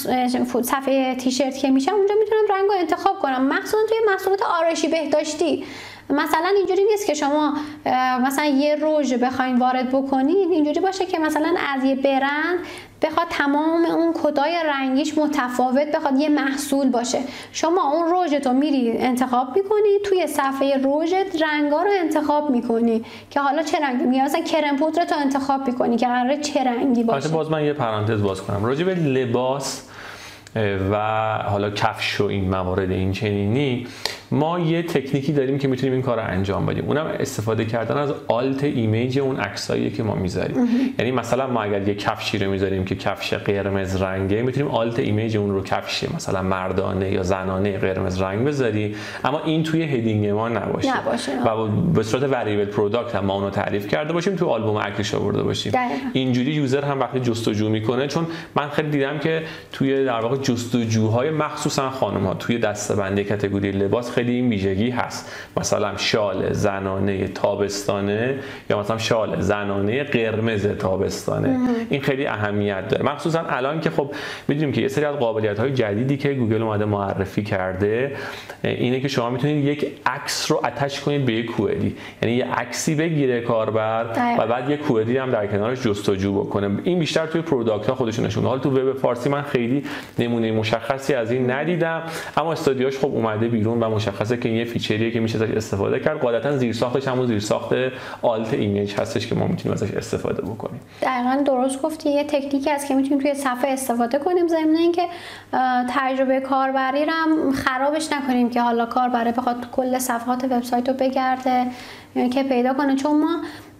صفحه تیشرت که میشم اونجا میتونم رنگو انتخاب کنم. مخصوصا توی محصولات آرایشی بهداشتی مثلا اینجوری نیست که شما مثلا یه رژ بخواید وارد بکنید اینجوری باشه که مثلا از یه برند بخواد تمام اون کدای رنگیش متفاوت بخواد یه محصول باشه. شما اون رژتو میری انتخاب میکنی، توی صفحه رژت رنگا رو انتخاب میکنی که حالا چه رنگی میاد، مثلا کرم پودرتو انتخاب میکنی که قراره چه رنگی باشه. البته باز من یه پرانتز باز کنم راجع به لباس و حالا کفش و این موارد این چنینی، ما یه تکنیکی داریم که میتونیم این کار رو انجام بدیم، اونم استفاده کردن از آلت ایمیج اون عکسایی که ما میذاریم. یعنی مثلا ما اگر یه کفشی رو میذاریم که کفش قرمز رنگه، میتونیم آلت ایمیج اون رو کفش مثلا مردانه یا زنانه قرمز رنگ بذاریم، اما این توی هدینگ ما نباشه و به صورت وریبل پروداکت هم ما اونو تعریف کرده باشیم، تو آلبوم عکسش آورده باشیم. اینجوری یوزر هم وقتی جستجو میکنه، چون من خیلی دیدم که توی در واقع جستجوهای مخصوصا خانم‌ها توی دسته‌بندی کاتگوری لباس خیلی این ویژگی هست، مثلا شال زنانه تابستانه یا مثلا شال زنانه قرمز تابستانه. این خیلی اهمیت داره، مخصوصا الان که خب می‌دونیم که یه سری از قابلیت‌های جدیدی که گوگل اومده معرفی کرده اینه که شما میتونید یک عکس رو اتچ کنید به یک کوئری، یعنی یه عکسی بگیره کاربر و بعد یک کوئری هم در کنارش جستجو بکنه. این بیشتر توی پروداکت‌ها خودشون نشونه. حالا تو وب فارسی من خیلی نمونه مشخصی از این ندیدم، اما استودیوش خب اومده بیرون و مشخصه که این یه فیچریه که میشه ازش استفاده کرد. قاعدتا زیرساختش همون زیرساخت آلت ایمیج هستش که ما میتونیم ازش استفاده بکنیم. دقیقاً درست گفتی، یه تکنیکی هست که میتونیم توی صفحه استفاده کنیم، ضمن اینکه تجربه کاربری رو هم خرابش نکنیم که حالا کاربر بخواد کل صفحات وبسایت رو بگرده که پیدا کنه. چون ما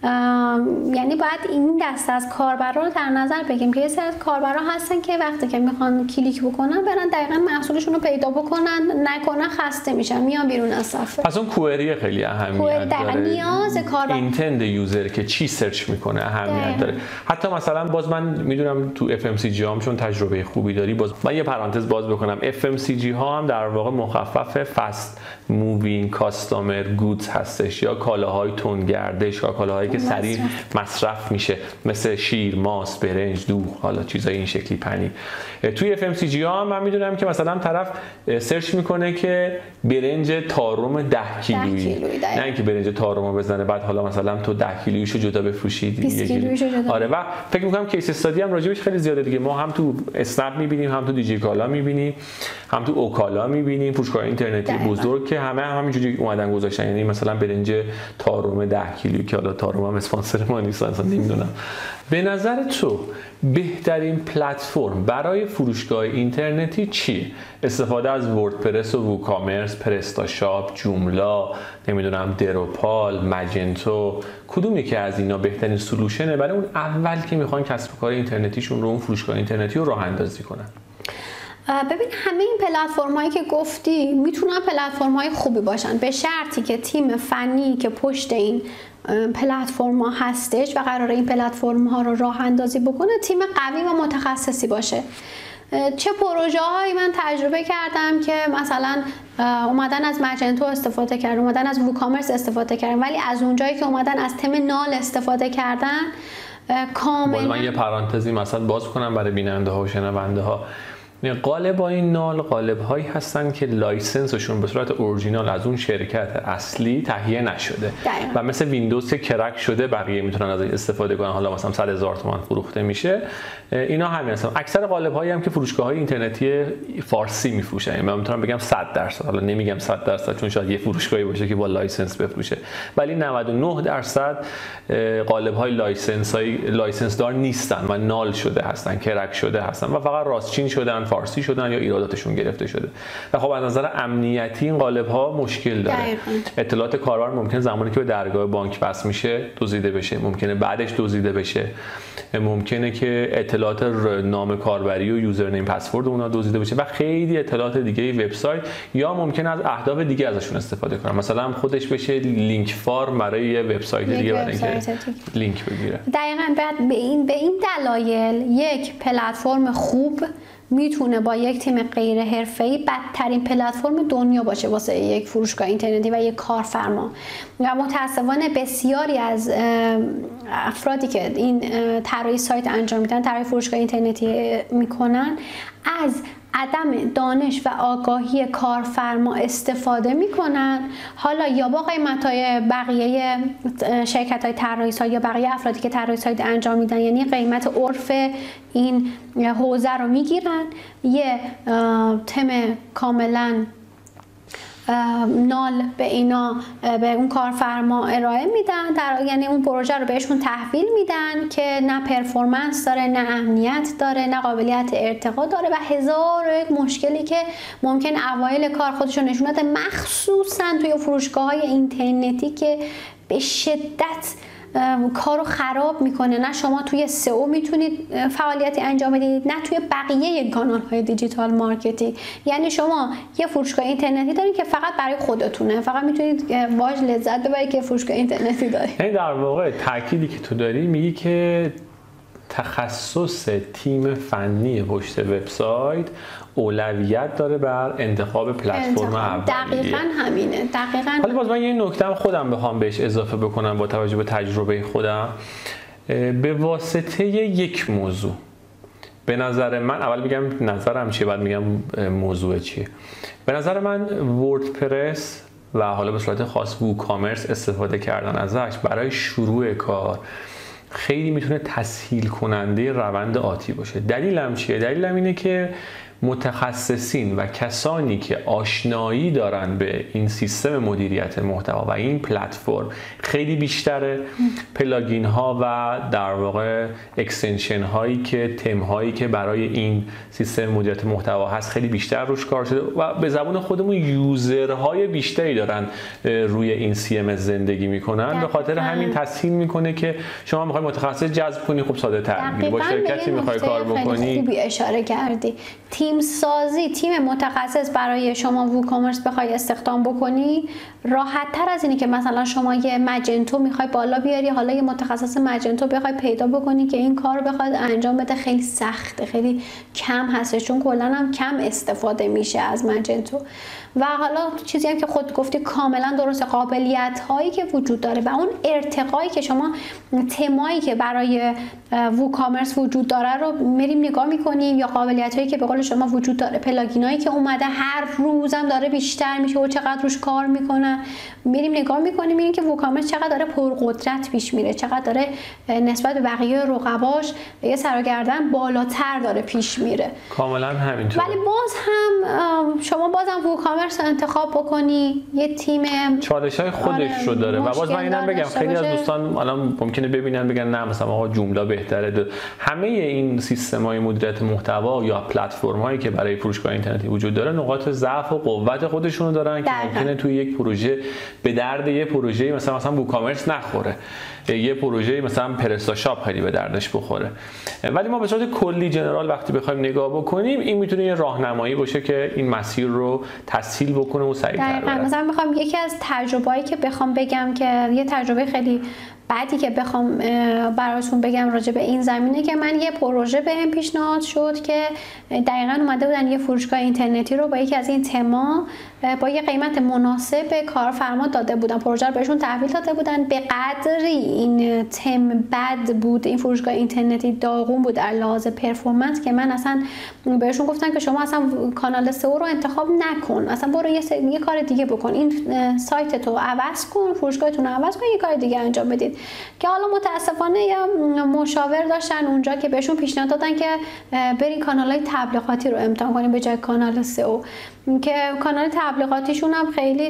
یعنی باید این دسته از کاربرا رو در نظر بگیریم که یه سری از کاربرا هستن که وقتی که میخوان کلیک بکنن برن دقیقاً محصولشون رو پیدا بکنن، نکنن خسته میشن میان بیرون از صفحه. پس اون کوئری خیلی اهمیت داره، نیاز کاربر، اینتند یوزر که چی سرچ میکنه اهمیت داره. حتی مثلا باز من میدونم تو FMCG هم چون تجربه خوبی داری، باز من یه پرانتز باز بکنم، FMCG ها هم در واقع مخفف فست مووینگ کاستومر گودز هستش، یا کالاهای تندگردش یا کالاهایی که سریع مصرف میشه مثل شیر، ماست، برنج، دوغ، حالا چیزای این شکلی، پنیر. توی FMCG ها هم من میدونم که مثلا طرف سرچ میکنه که برنج تارم 10 کیلویی، نه اینکه برنج تارمو بزنه بعد حالا مثلا تو 10 کیلویشو جدا بفروشید 20 کیلویشو جدا. آره، و فکر میکنم کیس استادی هم راجبش خیلی زیاده دیگه. ما هم تو اسنپ میبینیم، هم تو دیجی کالا میبینیم، هم تو اوکالا میبینیم، فروشگاه اینترنتی بزرگ که همه همینجوری اومدن گذاشتن. یعنی مثلا برنج تارم 10 کیلویی که حالا تارم هم اسپانسر ما نیست اصلا نمیدونم. به نظر تو بهترین پلتفرم برای فروشگاه اینترنتی چیه؟ استفاده از وردپرس و ووکامرس، پرستاشاپ، جوملا، نمیدونم دروپال، مجنتو، کدومی که از اینا بهترین سولوشنه برای اون اول که میخوان کسب و کار اینترنتیشون رو، اون فروشگاه اینترنتی رو راه اندازی کنن؟ ببین همه این پلتفرم‌هایی که گفتی میتونن پلتفرم‌های خوبی باشن به شرطی که تیم فنی که پشت این پلتفرم ها هستش و قراره این پلتفرم ها رو راه اندازی بکنه، تیم قوی و متخصصی باشه. چه پروژه هایی من تجربه کردم که مثلا اومدن از ماجنتو استفاده کردن، اومدن از ووکامرس استفاده کردن، ولی از اونجایی که اومدن از تم نال استفاده کردن کاملا. من یه پرانتزی مثلا باز کنم برای بیننده ها و شنونده ها. قالب‌های نال قالب‌هایی هستن که لایسنسشون به صورت اورجینال از اون شرکت اصلی تهیه نشده و مثل ویندوز که کرک شده بقیه میتونن ازش استفاده کنن، حالا مثلا 100,000 تومان فروخته میشه. اینا همین هستن. اکثر قالب‌هایی هم که فروشگاه‌های اینترنتی فارسی میفروشن، من میتونم بگم 100%، حالا نمیگم 100% چون شاید یه فروشگاهی باشه که با لایسنس بفروشه، ولی 99% قالب‌های لایسنس دار نیستن و نال شده هستن، کرک شده هستن و فقط راستچین شدن، فارسی شدن یا ایراداتشون گرفته شده. و خب از نظر امنیتی این قالب ها مشکل داره. اطلاعات کاربر ممکنه زمانی که به درگاه بانک وصل میشه دزدیده بشه، ممکنه بعدش دزدیده بشه، ممکنه که اطلاعات نام کاربری و یوزرنیم پسورد اونا دزدیده بشه و خیلی اطلاعات دیگه وبسایت، یا ممکنه از اهداف دیگه ازشون استفاده کنن، مثلا خودش بشه لینک فارم برای یه وبسایت دیگه برای اینکه لینک بگیره. دقیقاً به این دلایل یک پلتفرم خوب میتونه با یک تیم غیر حرفه‌ای بدترین پلتفرم دنیا باشه واسه یک فروشگاه اینترنتی و یک کارفرما. و متاسفانه بسیاری از افرادی که این طراحی سایت انجام میدن، طراحی فروشگاه اینترنتی میکنن، از عدم دانش و آگاهی کارفرما استفاده میکنن، حالا یا با قیمت‌های بقیه شرکت‌های طراحی سایت یا بقیه افرادی که طراحی سایت انجام میدن، یعنی قیمت عرف این حوزه رو میگیرن، یه تم کاملا نال به اینا به اون کارفرما ارائه میدن، یعنی اون پروژه رو بهشون تحویل میدن که نه پرفورمنس داره، نه امنیت داره، نه قابلیت ارتقا داره و هزار یک مشکلی که ممکن اوایل کار خودشون نشون بده، مخصوصا توی فروشگاه‌های اینترنتی که به شدت کارو خراب میکنه. نه شما توی سئو میتونید فعالیتی انجام بدید، نه توی بقیه کانال‌های دیجیتال مارکتینگ. یعنی شما یه فروشگاه اینترنتی دارید که فقط برای خودتونه، فقط میتونید باهاش لذت ببرید که فروشگاه اینترنتی دارید. یعنی در واقع تأکیدی که تو داری میگی که تخصص تیم فنی پشت وبسایت اولویت داره بر انتخاب پلتفرم اولیه. دقیقاً همینه. دقیقاً. حالا باز من یه نکته خودم بخوام بهش اضافه بکنم با توجه به تجربه خودم، به واسطه یک موضوع، به نظر من، اول میگم نظرم چیه بعد میگم موضوع چیه. به نظر من وردپرس و حالا به صورت خاص ووکامرس استفاده کردن ازش برای شروع کار خیلی میتونه تسهیل کننده روند آتی باشه. دلیلم چیه؟ دلیلم اینه که متخصصین و کسانی که آشنایی دارن به این سیستم مدیریت محتوا و این پلتفرم خیلی بیشتره. پلاگین ها و در واقع اکستنشن هایی که تم هایی که برای این سیستم مدیریت محتوا هست خیلی بیشتر روش کار شده و به زبان خودمون یوزرهای بیشتری دارن روی این CMS زندگی میکنن. به خاطر همین تسهیل میکنه که شما میخوای متخصص جذب کنی، خب ساده تر میگی. با شرکتی میخوای کار بکنی، خوبی اشاره کردی. تیم سازی، تیم متخصص برای شما ووکامرس بخوای استخدام بکنی راحت تر از اینه که مثلا شما یه ماجنتو میخوای بالا بیاری، حالا یه متخصص ماجنتو بخوای پیدا بکنی که این کار بخواد انجام بده. خیلی سخته، خیلی کم هستش، چون کلا هم کم استفاده میشه از ماجنتو. و حالا چیزی هم که خود گفتی کاملا درسته، قابلیت هایی که وجود داره و اون ارتقایی که شما تمایی که برای ووکامرس وجود داره رو میریم نگاه میکنیم، یا قابلیت هایی که به قول شما وجود داره، پلاگین هایی که اومده هر روزم داره بیشتر میشه و چقدر روش کار میکنن، میریم نگاه میکنیم میبینیم که ووکامرس چقدر داره پرقدرت پیش میره، چقدر داره نسبت به بقیه رقباش یه سر و گردن بالاتر داره پیش میره. کاملا همینطور. ولی باز هم شما بازم ووکامرس انتخاب بکنی، یه تیم چالش‌های خودش رو داره. و باز من اینم بگم خیلی از دوستان الان ممکنه ببینن بگن نه مثلا آقا جمله بهتره. همه این سیستم‌های مدیریت محتوا یا پلتفرم‌هایی که برای فروشگاه اینترنتی وجود داره نقاط ضعف و قوت خودشونو دارن که ممکنه توی یک پروژه به درد یه پروژه مثلا ووکامرس نخوره. یه پروژه مثلا پرستاشاپ خیلی به دردش بخوره. ولی ما به صورت کلی جنرال وقتی بخوایم نگاه بکنیم این میتونه یه راهنمایی باشه که این مسیر رو تسهیل بکنه و سریع‌تر بره. مثلا میخوام یکی از تجربه‌ای که بخوام بگم که یه تجربه خیلی بعدی که بخوام براتون بگم راجع به این زمینه که من یه پروژه بهم پیشنهاد شد که دقیقاً اومده بودن یه فروشگاه اینترنتی رو با یکی از این تما با یه قیمت مناسب به کارفرما داده بودن، پروژه رو بهشون تحویل داده بودن. به قدری این تم بد بود، این فروشگاه اینترنتی داغون بود در لحاظ پرفورمنس که من اصلا بهشون گفتن که شما اصلا کانال سئو رو انتخاب نکن، اصلا برو یه کار دیگه بکن، این سایت رو عوض کن، فروشگاهتون رو عوض کن، یه کار دیگه انجام بدید. که حالا متاسفانه یا مشاور داشتن اونجا که بهشون پیشنهاد دادن که برین کانال‌های تبلیغاتی رو امتحان کنین به جای کانال سئو، که کانال تبلیغاتیشون هم خیلی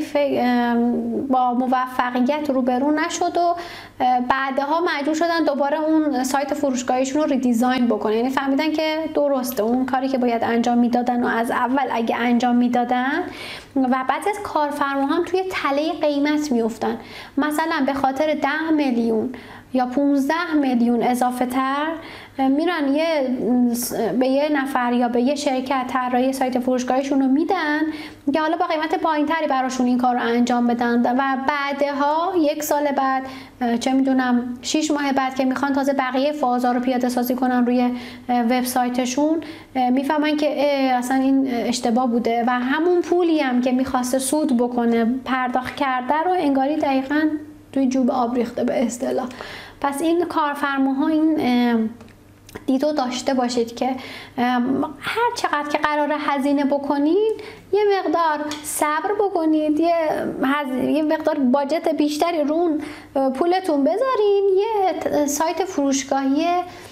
با موفقیت روبرو نشد و بعدها مجبور شدن دوباره اون سایت فروشگاهیشون رو ریدیزاین بکنن. یعنی فهمیدن که درسته اون کاری که باید انجام میدادن و از اول اگه انجام میدادن و بعضی از کارفرما هم توی تله قیمت میافتن، مثلا به خاطر 10 میلیون یا 15 میلیون اضافه تر میرن به یه نفر یا به یه شرکت طراحی سایت فروشگاهشون رو میدن که حالا با قیمت پایینتری براشون این کار رو انجام بدن و بعدها 1 سال بعد چه میدونم 6 ماه بعد که میخوان تازه بقیه فازا رو پیاده سازی کنن روی وبسایتشون میفهمن که اصلا این اشتباه بوده و همون پولی هم که میخواسته سود بکنه پرداخت کرده رو انگاری دقیقاً توی جوب آب ریخته به اصطلاح. پس این کارفرماها این دیدو داشته باشید که هر چقدر که قراره هزینه بکنید یه مقدار صبر بکنید، یه مقدار باجت بیشتری رو اون پولتون بذارین، یه سایت فروشگاهی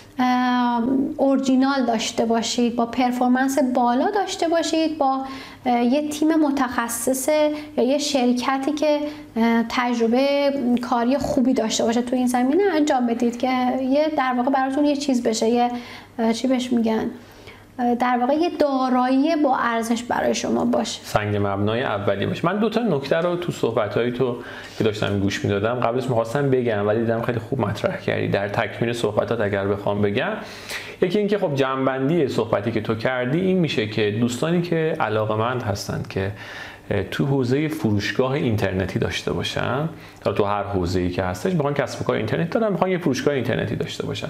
اورجینال داشته باشید، با پرفورمنس بالا داشته باشید، با یه تیم متخصص یا یه شرکتی که تجربه کاری خوبی داشته باشه تو این زمینه انجام بدید که یه در واقع براتون یه چیز بشه، یه چی بهش میگن، در واقع یه دارایی با ارزش برای شما باشه، سنگ مبنای اولیه باشه. من 2 تا نکته رو تو صحبت‌های تو که داشتم گوش میدادم قبلش می‌خواستم بگم ولی دیدم خیلی خوب مطرح کردی. در تکمیل صحبتات اگر بخوام بگم، یکی این که خب جمع‌بندی صحبتی که تو کردی این میشه که دوستانی که علاقه‌مند هستند که تو حوزه فروشگاه اینترنتی داشته باشن، یا تو هر حوزه‌ای که هستش میخوان کسب و کار اینترنتی دارن، میخوان یه فروشگاه اینترنتی داشته باشن،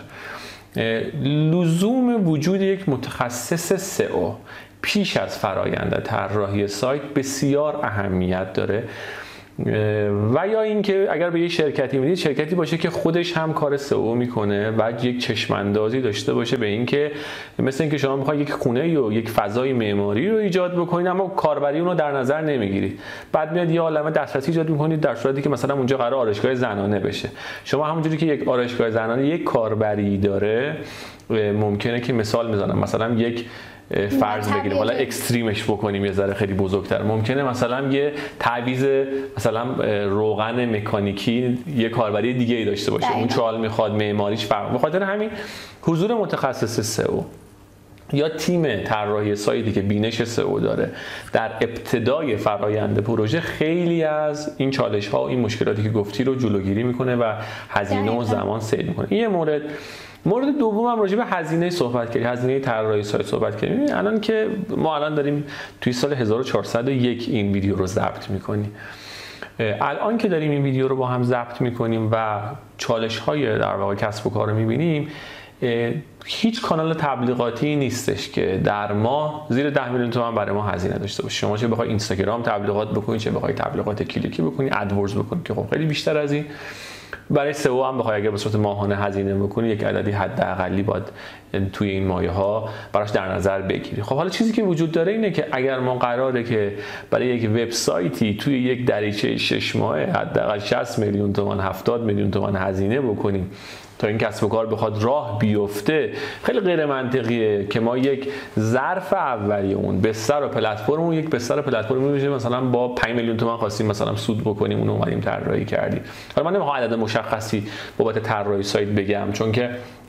لزوم وجود یک متخصص سئو پیش از فرآیند طراحی سایت بسیار اهمیت داره. و یا اینکه اگر به یه شرکتی میدید، شرکتی باشه که خودش هم کار سئو میکنه و یک چشم اندازی داشته باشه به اینکه مثل اینکه شما میخواید یک خونه یا یک فضای معماری رو ایجاد بکنید اما کاربری اون رو در نظر نمیگیرید، بعد میاد یه عالمه دسترسی ایجاد میکنید در صورتی که مثلا اونجا قرار آرایشگاه زنانه بشه. شما همونجوری که یک آرایشگاه زنانه یک کاربری داره، ممکنه که مثال میزنم مثلا یک فرض بگیریم، حالا اکستریمش بکنیم یه ذره خیلی بزرگتر، ممکنه مثلا یه تعویض مثلا روغن مکانیکی یه کاربری دیگه ای داشته باشه، اون چال میخواد، معماریش فرق. به خاطر همین حضور متخصص سئو یا تیم طراحی سایتی که بینش سئو داره در ابتدای فرآیند پروژه خیلی از این چالش ها و این مشکلاتی که گفتی رو جلوگیری میکنه و هزینه و زمان سیو میکنه. این یه مورد دوم هم راجع به هزینه صحبت کردیم، هزینه طراحی سایت صحبت کردیم. الان که ما داریم توی سال 1401 این ویدیو رو ضبط میکنیم، الان که داریم این ویدیو رو با هم ضبط میکنیم و چالش های در واقع کسب و کار رو میبینیم، هیچ کانال تبلیغاتی نیستش که در ماه زیر 10 میلیون تومان برای ما هزینه داشته باشه. شما چه بخوای اینستاگرام تبلیغات بکنید، چه بخوای تبلیغات کلیکی بکنید، ادورز بکنید که خب خیلی بیشتر از این. برای سئو هم بخوای اگر به صورت ماهانه هزینه بکنی، یک عددی حداقلی باید توی این مایه‌ها براش در نظر بگیری. خب حالا چیزی که وجود داره اینه که اگر ما قراره که برای یک وبسایتی توی یک دریچه 6 ماهه حداقل 60 میلیون تومان 70 میلیون تومان هزینه بکنیم تا این کسب و کار بخواد راه بیفته، خیلی غیر منطقیه که ما یک ظرف اولیه اون بستر و پلتفرم، یک بستر پلتفرم میشه مثلا با 5 میلیون تومان خواستیم مثلا سود بکنیم، اون اومدیم طراحی کردیم. حالا من نمیخوام عدد مشخصی بابت طراحی سایت بگم چون که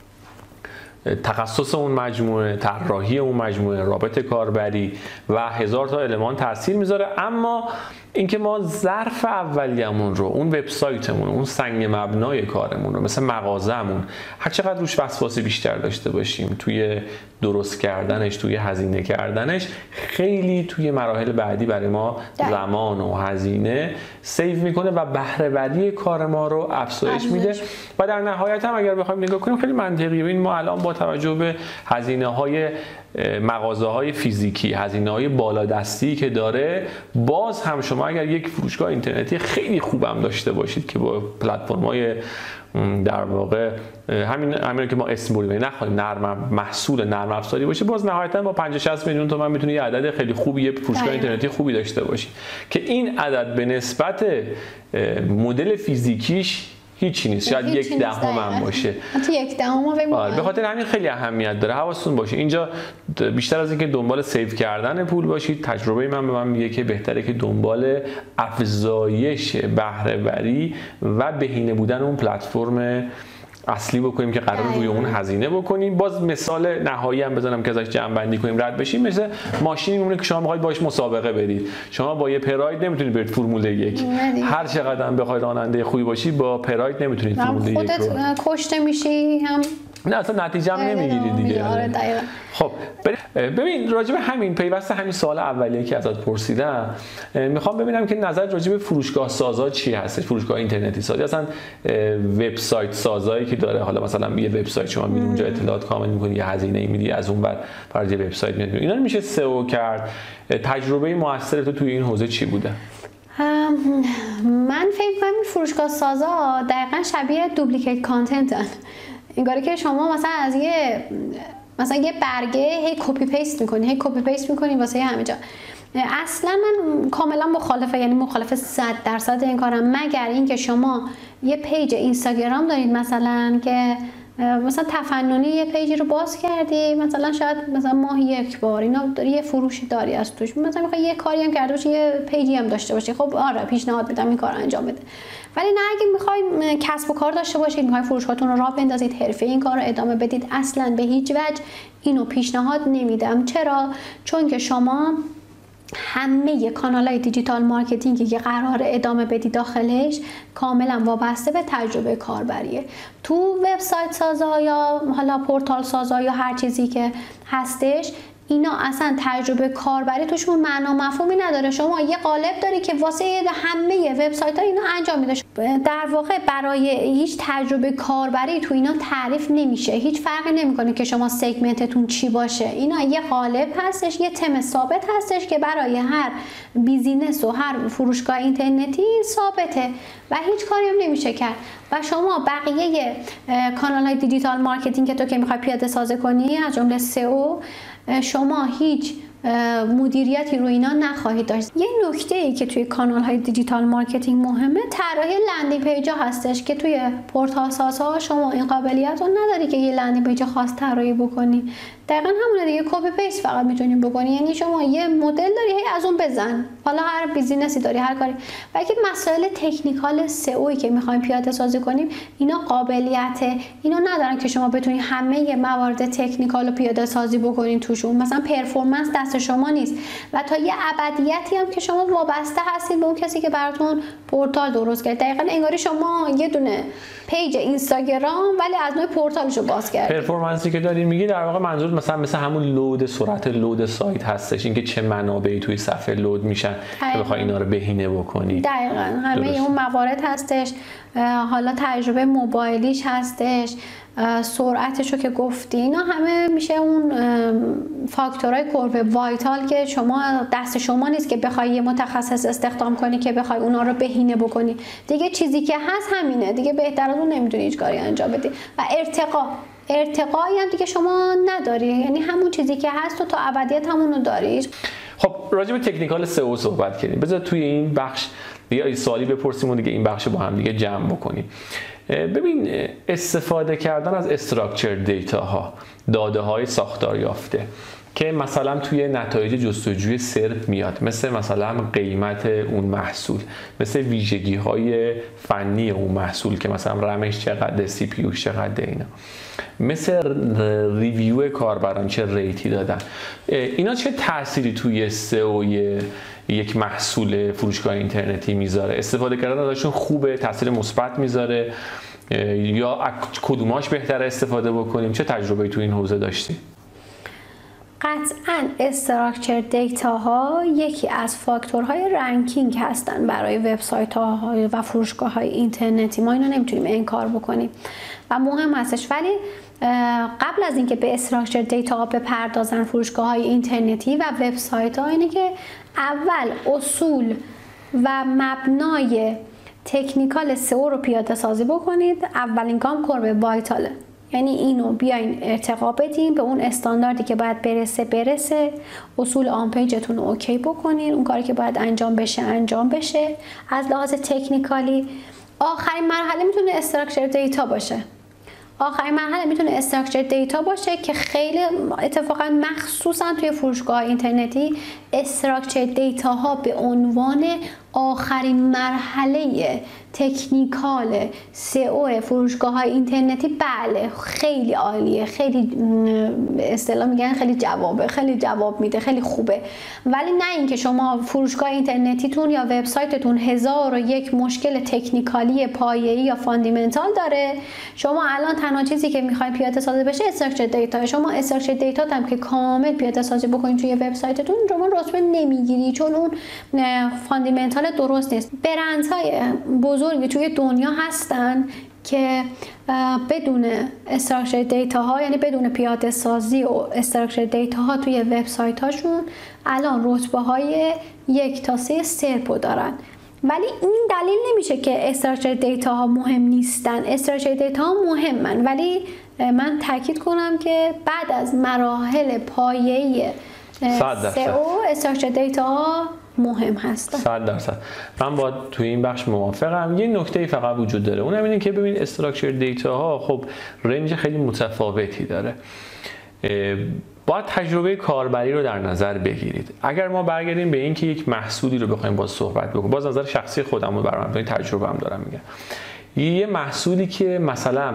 تخصص اون مجموعه، طراحی اون مجموعه، رابط کاربری و 1000 تا المان تاثیر میذاره، اما اینکه ما ظرف اولیه‌مون رو، اون وبسایتمون، اون سنگ مبنای کارمون رو، مثل مغازه‌مون، هر چقدر روش وسواس بیشتر داشته باشیم توی درست کردنش، توی هزینه کردنش، خیلی توی مراحل بعدی برای ما زمان و هزینه سیو میکنه و بهره وری کار ما رو افزایش میده. و در نهایت هم اگر بخوایم نگاه کنیم خیلی منطقیه. ببین ما الان با توجه به هزینه‌های مغازه‌های فیزیکی، هزینه‌های بالادستی که داره، باز هم شما اگر یک فروشگاه اینترنتی خیلی خوبم داشته باشید که با پلتفرم‌های در واقع همین که ما اسم بردیم، نخواهیم محصول نرم افزاری باشه، باز نهایتاً با 50-60 میلیون تومان میتونی یه عدد خیلی خوبی، یه فروشگاه اینترنتی خوبی داشته باشی که این عدد به نسبت مدل فیزیکیش هیچی نیست، شاید 1/10 هم باشه. حتی 1/10 به خاطر همین خیلی اهمیت داره. حواستون باشه اینجا بیشتر از اینکه دنبال سیو کردن پول باشید، تجربه من به من میگه که بهتره که دنبال افزایش بهره وری و بهینه بودن اون پلتفرم اصلی بکنیم که قرار روی اون هزینه بکنیم. باز مثال نهایی هم بزنم که ازش جمع بندی کنیم رد بشیم، مثل ماشینی میمونه که شما میخواید باهاش مسابقه برید. شما با یه پراید نمیتونید برید فرمول 1. هر چقدر هم بخواید راننده خوبی باشی، با پراید نمیتونید فرمول 1 خودت کشته میشی هم، نه اصلا نتیجه هم نمیگیری دیگه. خب ببین راجع به همین پیوسته همین سوال اولیه که ازت پرسیدم، میخوام ببینم که نظر راجع به فروشگاه سازا چی هستش، فروشگاه اینترنتی سازی، اصلا وبسایت سازایی که داره. حالا مثلا یه وبسایت شما میری اونجا اطلاعات کامل میکنی، یه هزینه میدی، از اون بعد برای یه وبسایت میاد، اینا رو میشه سئو کرد. تجربه موثر تو توی این حوزه چی بوده؟ من فکر کنم فروشگاه سازا دقیقاً شبیه دوپلیکیت کانتنتن. انگاری که شما مثلا یه برگه هی کپی پیست میکنی واسه همه جا. اصلا من کاملا مخالفه، یعنی مخالف 100% این کارم، مگر اینکه شما یه پیج اینستاگرام دارید مثلا که مثلا تفننی یه پیجی رو باز کردی، مثلا شاید مثلا ماهی یک بار اینا داری یه فروشی داری از توش، مثلا میخوای یه کاری هم کرده باشی، یه پیجی هم داشته باشی، خب آره پیشنهاد میدم این کار انجام بده. ولی نه اگه میخواید کسب و کار داشته باشید، میخواید فروشگاهتون رو راه بندازید، حرفه این کار رو ادامه بدید، اصلا به هیچ وجه اینو پیشنهاد نمیدم. چرا؟ چون که شما همه کانال‌های دیجیتال مارکتینگی که قرار ادامه بدی داخلش کاملا وابسته به تجربه کاربریه. تو وبسایت سازا یا حالا پورتال سازا یا هر چیزی که هستش، اینا اصلا تجربه کاربری توشون معنا مفهومی نداره. شما یه قالب داری که واسه همه وبسایت‌ها اینا انجام میده، در واقع برای هیچ تجربه کاربری تو اینا تعریف نمیشه، هیچ فرقی نمیکنه که شما سگمنتتون چی باشه. اینا یه قالب هستش، یه تم ثابت هستش که برای هر بیزینس و هر فروشگاه اینترنتی ثابته و هیچ کاری هم نمیشه کرد. و شما بقیه کانال‌های دیجیتال مارکتینگ که تو که میخوای پیاده سازی کنی، از جمله سئو، شما هیچ مدیریتی رو اینا نخواهید داشت. یه نکته ای که توی کانال های دیجیتال مارکتینگ مهمه، طراحی لندینگ پیج ها هستش که توی پورتال سازها شما این قابلیت رو نداری که یه لندینگ پیج خاص طراحی بکنی. دقیقاً همونه دیگه، کپی پیست فقط میتونی بکنی. یعنی شما یه مدل داری، هی از اون بزن، حالا هر بیزینسی داری، هر کاری. و اگه مسائل تکنیکال سئویی که میخوایم پیاده سازی کنیم، اینا قابلیت اینو ندارن که شما بتونی همه موارد تکنیکال رو پیاده سازی بکنین توشون. مثلا پرفورمنس دست شما نیست و تا یه ابدیتی هم که شما وابسته هستید به اون کسی که براتون پورتال درست کرد. دقیقاً انگاری شما یه دونه پیج اینستاگرام ولی از نوع پورتالشو باز کردید. پرفورمنسی که دارین میگی در واقع منظور مثلا همون لود، سرعت لود سایت هستش، اینکه چه منابعی توی صفحه لود میشن که بخوای اینا رو بهینه بکنی. دقیقاً همه اون موارد هستش. حالا تجربه موبایلیش هستش، سرعتشو که گفتی، اینا همه میشه اون فاکتورهای کورو وایتال که شما دست شما نیست که بخوای یه متخصص استخدام کنی که بخوای اونا رو بهینه بکنی. دیگه چیزی که هست همینه دیگه، بهتر از اون نمیتونی هیچ کاری انجام بدی. و ارتقایی هم دیگه شما نداری، یعنی همون چیزی که هست تو تا ابدیت همونو داری. خب راجع به تکنیکال سئو صحبت کردیم، بذار توی این بخش یه سوالی بپرسیم و دیگه این بخش با هم دیگه جمع بکنیم. ببین، استفاده کردن از استراکچر دیتا ها، داده های ساختار یافته، که مثلا توی نتایج جستجوی سرپ میاد، مثلا قیمت اون محصول، مثل ویژگی های فنی اون محصول که مثلا رمش چقدر، سی پی یوش چقدر، اینا مثل ریویو کاربران چه ریتی دادن. اینا چه تأثیری توی سئو یک محصول فروشگاه اینترنتی میذاره؟ استفاده کردن ازشون خوبه، تاثیر مثبت میذاره، یا کدوماش بهتره استفاده بکنیم؟ چه تجربه‌ای تو این حوزه داشتی؟ قطعاً استراکچر دیتا ها یکی از فاکتورهای رنکینگ هستن برای وبسایت ها و فروشگاه های اینترنتی. ما اینو نمیتونیم انکار بکنیم و مهم هستش. ولی قبل از اینکه به استراکچر دیتا ها بپردازن فروشگاه های اینترنتی و وبسایت ها، اینه که اول اصول و مبنای تکنیکال سئو رو پیاده سازی بکنید. اولین گام کور وایتاله، یعنی اینو بیاین ارتقا بدین به اون استانداردی که باید برسه، اصول آن پیجتون رو اوکی بکنین، اون کاری که باید انجام بشه از لحاظ تکنیکالی. آخرین مرحله میتونه استراکچر دیتا باشه. که خیلی اتفاقا مخصوصا توی فروشگاه اینترنتی استراکچر دیتا ها به عنوان آخرین مرحله تکنیکال سئو فروشگاه های اینترنتی، بله خیلی عالیه، خیلی اصطلاح میگن خیلی جواب میده، خیلی خوبه. ولی نه اینکه شما فروشگاه اینترنتیتون یا وبسایتتون 1001 مشکل تکنیکالی پایه‌ای یا فاندامنتال داره، شما الان تنها چیزی که میخواید پیاده سازی بشه استراکچر دیتا. شما استراکچر دیتا هم که کامل پیاده سازی بکنید توی وبسایتتون، شما رتبه نمیگیری، چون اون فاندامنتال درست نیست. برندهای بزرگی توی دنیا هستن که بدون استراکچر دیتا ها، یعنی بدون پیاده سازی و استراکچر دیتا ها توی وبسایت هاشون، الان رتبه های 1 تا 3 سرپو دارن. ولی این دلیل نمیشه که استراکچر دیتا ها مهم نیستن. استراکچر دیتا ها مهمن، ولی من تاکید کنم که بعد از مراحل پایه‌ای سئو استراکچر دیتا ها مهم هستن. 100%. من با توی این بخش موافقم. یه نکته فقط وجود داره، اونم اینه که ببین استراکچر دیتا ها خب رنج خیلی متفاوتی داره. باید تجربه کاربری رو در نظر بگیرید. اگر ما برگردیم به اینکه یک محصولی رو بخوایم باز صحبت بکنیم، باز نظر شخصی خودم رو برام تجربه هم دارم میگم، یه محصولی که مثلا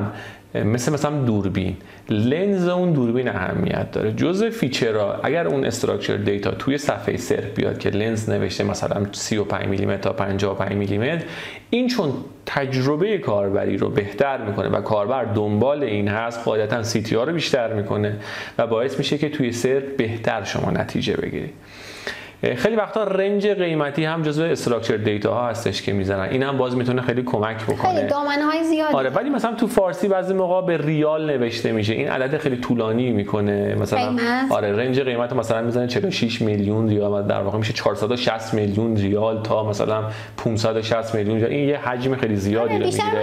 دوربین، لنز اون دوربین اهمیت داره، جزء فیچرها اگر اون استراکچر دیتا توی صفحه سرچ بیاد که لنز نوشته مثلا 35 میلیمتر تا 55 میلیمتر، این چون تجربه کاربری رو بهتر میکنه و کاربر دنبال این هست، قاعدتا CTR رو بیشتر میکنه و باعث میشه که توی سرچ بهتر شما نتیجه بگیرید. خیلی وقتا رنج قیمتی هم جزو استراکچر دیتا ها هستش که میزنن، این هم باز میتونه خیلی کمک بکنه. خیلی دامنه‌های زیادی. آره، ولی مثلا تو فارسی بعضی موقع به ریال نوشته میشه، این عدد خیلی طولانی میکنه. مثلا آره رنج قیمت مثلا میزنه 46 میلیون ریال، در واقع میشه 460 میلیون ریال تا مثلا 560 میلیون ریال. این یه حجم خیلی زیادی رو میگیره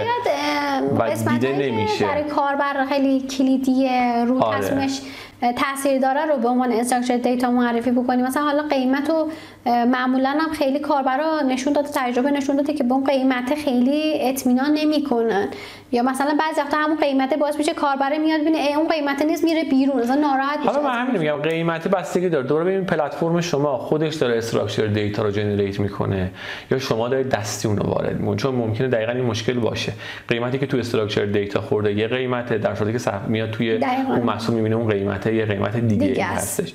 و دیده نمیشه. برای کاربر خیلی کلیدیه، رو تصمیمش تاثیر داره رو به عنوان استراکچر دیتا معرفی بکنیم. مثلا حالا قیمت رو معمولا هم خیلی کاربرا نشون داده، تجربه نشون داده که به اون قیمت خیلی اطمینان نمیکنن، یا مثلا بعضی وقتا همون قیمت باعث میشه کاربر میاد ببینه اون قیمت نیست، میره بیرون، مثلا ناراحت میشه. حالا من همین میگم قیمت بستگی داره، دوباره ببین پلتفرم شما خودش داره استراکچر دیتا رو جنریت میکنه یا شما دارید دستی اون رو وارد میکنید، چون ممکنه دقیقاً این مشکل باشه. قیمتی که تو استراکچر دیتا خورده یه قیمته، در صورتی که میاد توی اون محصول میبینه اون قیمته یه قیمت دیگه هستش.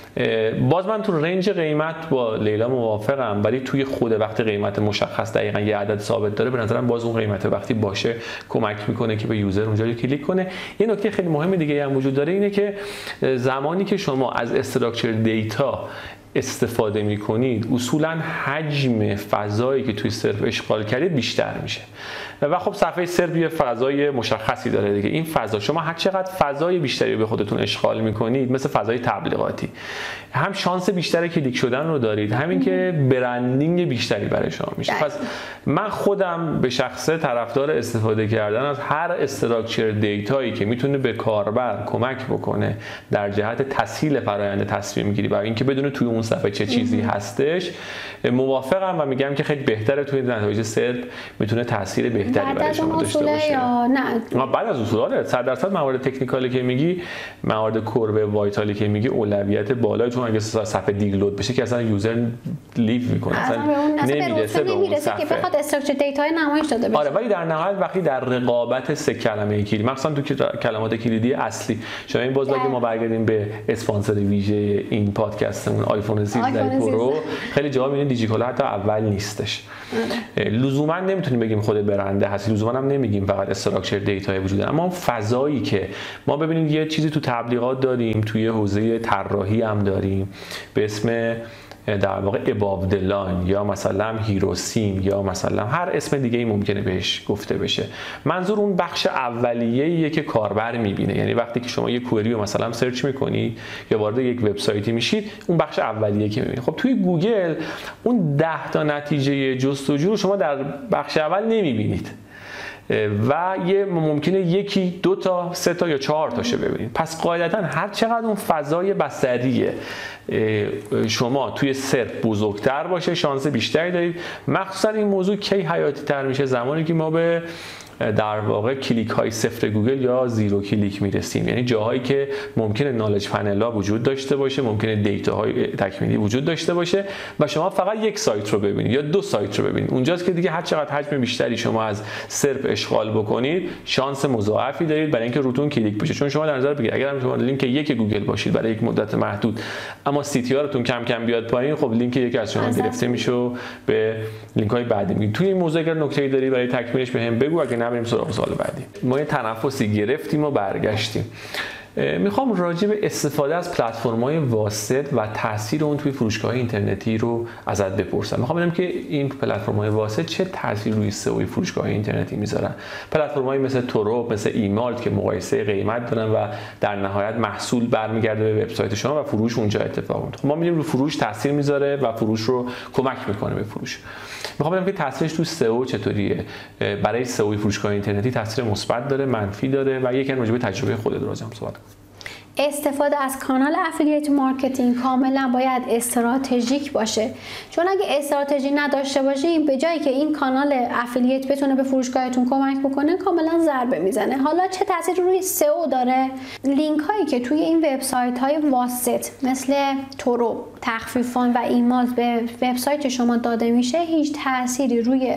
باز من تو رنج قیمت با لیلا موافقم، ولی توی خود وقت قیمت مشخص دقیقاً یه عدد ثابت داره، به نظرم باز اون قیمت وقتی باشه کمک میکنه که به یوزر اونجا کلیک کنه. یه نکته خیلی مهم دیگه هم وجود داره، اینه که زمانی که شما از استراکچر دیتا استفاده میکنید، اصولا حجم فضایی که توی سرچ اشغال کردید بیشتر میشه و خب صفحه سرچ یه فضای مشخصی داره دیگه. این فضا شما هر چقدر فضای بیشتری به خودتون اشغال میکنید، مثل فضای تبلیغاتی، هم شانس بیشتر کلیک شدن رو دارید، همین که برندینگ بیشتری برای شما میشه. پس من خودم به شخصه طرفدار استفاده کردن از هر استراکچر دیتایی که میتونه به کاربر کمک بکنه در جهت تسهیل فرآیند تصمیم گیری و اینکه بدونه توی اون صفحه چه چیزی هستش. موافقم و میگم که خیلی بهتره توی نتایج سرچ میتونه تاثیر بهتری بهتری برای شما داشته باشه. یا نه بعد از اصول 100% موارد تکنیکالی که میگی، موارد کور وایتالی که میگی اولویت بالای، چون اگه صفحه دیگلود بشه که اصلا یوزر لیو میکنه، اصلا نمیرسه به اون صفحه که بخواد استراکچر دیتای نمایش داده بشه. آره، ولی در نهایت وقتی در رقابت سه کلمه کلیدی، مثلا تو کلمات کلیدی اصلی شما این باز اگه ما برگردیم به اسپانسر ویژه این پادکستمون آیفون 13 پرو، خیلی جاها میبینید دیجیکالا حتی اول نیستش. لزوما نمیتونیم بگیم خود برنده هست، لزوما هم نمیگیم فقط استراکچر دیتای وجود داره، اما فضایی که ما ببینید یه چیزی تو تبلیغات داریم، توی حوزه طراحی هم داریم به اسم در واقع above the line یا مثلا هیرو سیم یا مثلا هر اسم دیگه ای ممکنه بهش گفته بشه. منظور اون بخش اولیه‌ایه که کاربر میبینه، یعنی وقتی که شما یه کوئری رو مثلا سرچ میکنید یا وارد یک وبسایتی میشید، اون بخش اولیه که میبینید. خب توی گوگل اون 10 تا نتیجه جستجو رو شما در بخش اول نمیبینید و یه ممکنه یکی، 2 تا، 3 تا یا 4 تاشو ببینید. پس قاعدتا هر چقدر اون فضای بصری شما توی سرچ بزرگتر باشه، شانس بیشتری دارید. مخصوصا این موضوع کی حیاتی تر میشه؟ زمانی که ما به در واقع کلیک های صفر گوگل یا زیرو کلیک میرسیم، یعنی جاهایی که ممکنه نالج پنل ها وجود داشته باشه، ممکنه دیتا های تکمیلی وجود داشته باشه و شما فقط یک سایت رو ببینید یا 2 سایت رو ببینید. اونجاست که دیگه هر چقدر حجم بیشتری شما از سرپ اشغال بکنید، شانس مضاعفی دارید برای اینکه روتون کلیک بشه. چون شما در نظر بگیرید اگر شما لینک یک گوگل باشید برای یک مدت محدود، اما سی تی آرتون کم کم بیاد پایین، خب لینک یک از شما گرفته میشه و به لینک های بعدی میگید. توی این موضوع اگر نکته‌ای داری برای تکمیلش بهم بگو، اگه بریم سراغ سوال بعدی. ما یه تنفسی گرفتیم و برگشتیم. میخوام راجع به استفاده از پلتفرم‌های واسط و تاثیر اون توی فروشگاه اینترنتی رو ازت بپرسم. میخوام بدونم که این پلتفرم‌های واسط چه تاثیری روی سئو فروشگاه اینترنتی میذارن. پلتفرم‌هایی مثل تورو، مثل ایمالت که مقایسه قیمت دارن و در نهایت محصول برمیگرده به وبسایت شما و فروش اونجا اتفاق میفته. ما می‌بینیم رو فروش تاثیر میذاره و فروش رو کمک میکنه به فروش. میخوام بدونم که تاثیرش تو سئو چطوریه؟ برای سئو فروشگاه اینترنتی تاثیر مثبت داره، منفی داره و یکم راجع به تجربه خودت راجع هم صحبت کن. استفاده از کانال افیلیت مارکتینگ کاملا باید استراتژیک باشه، چون اگه استراتژی نداشته باشیم به جایی که این کانال افیلیت بتونه به فروشگاهتون کمک بکنه کاملا ضربه میزنه. حالا چه تأثیری روی سئو داره؟ لینک هایی که توی این وبسایت های واسط مثل تورو، تخفیفان و ایمالت به وبسایت شما داده میشه هیچ تأثیری روی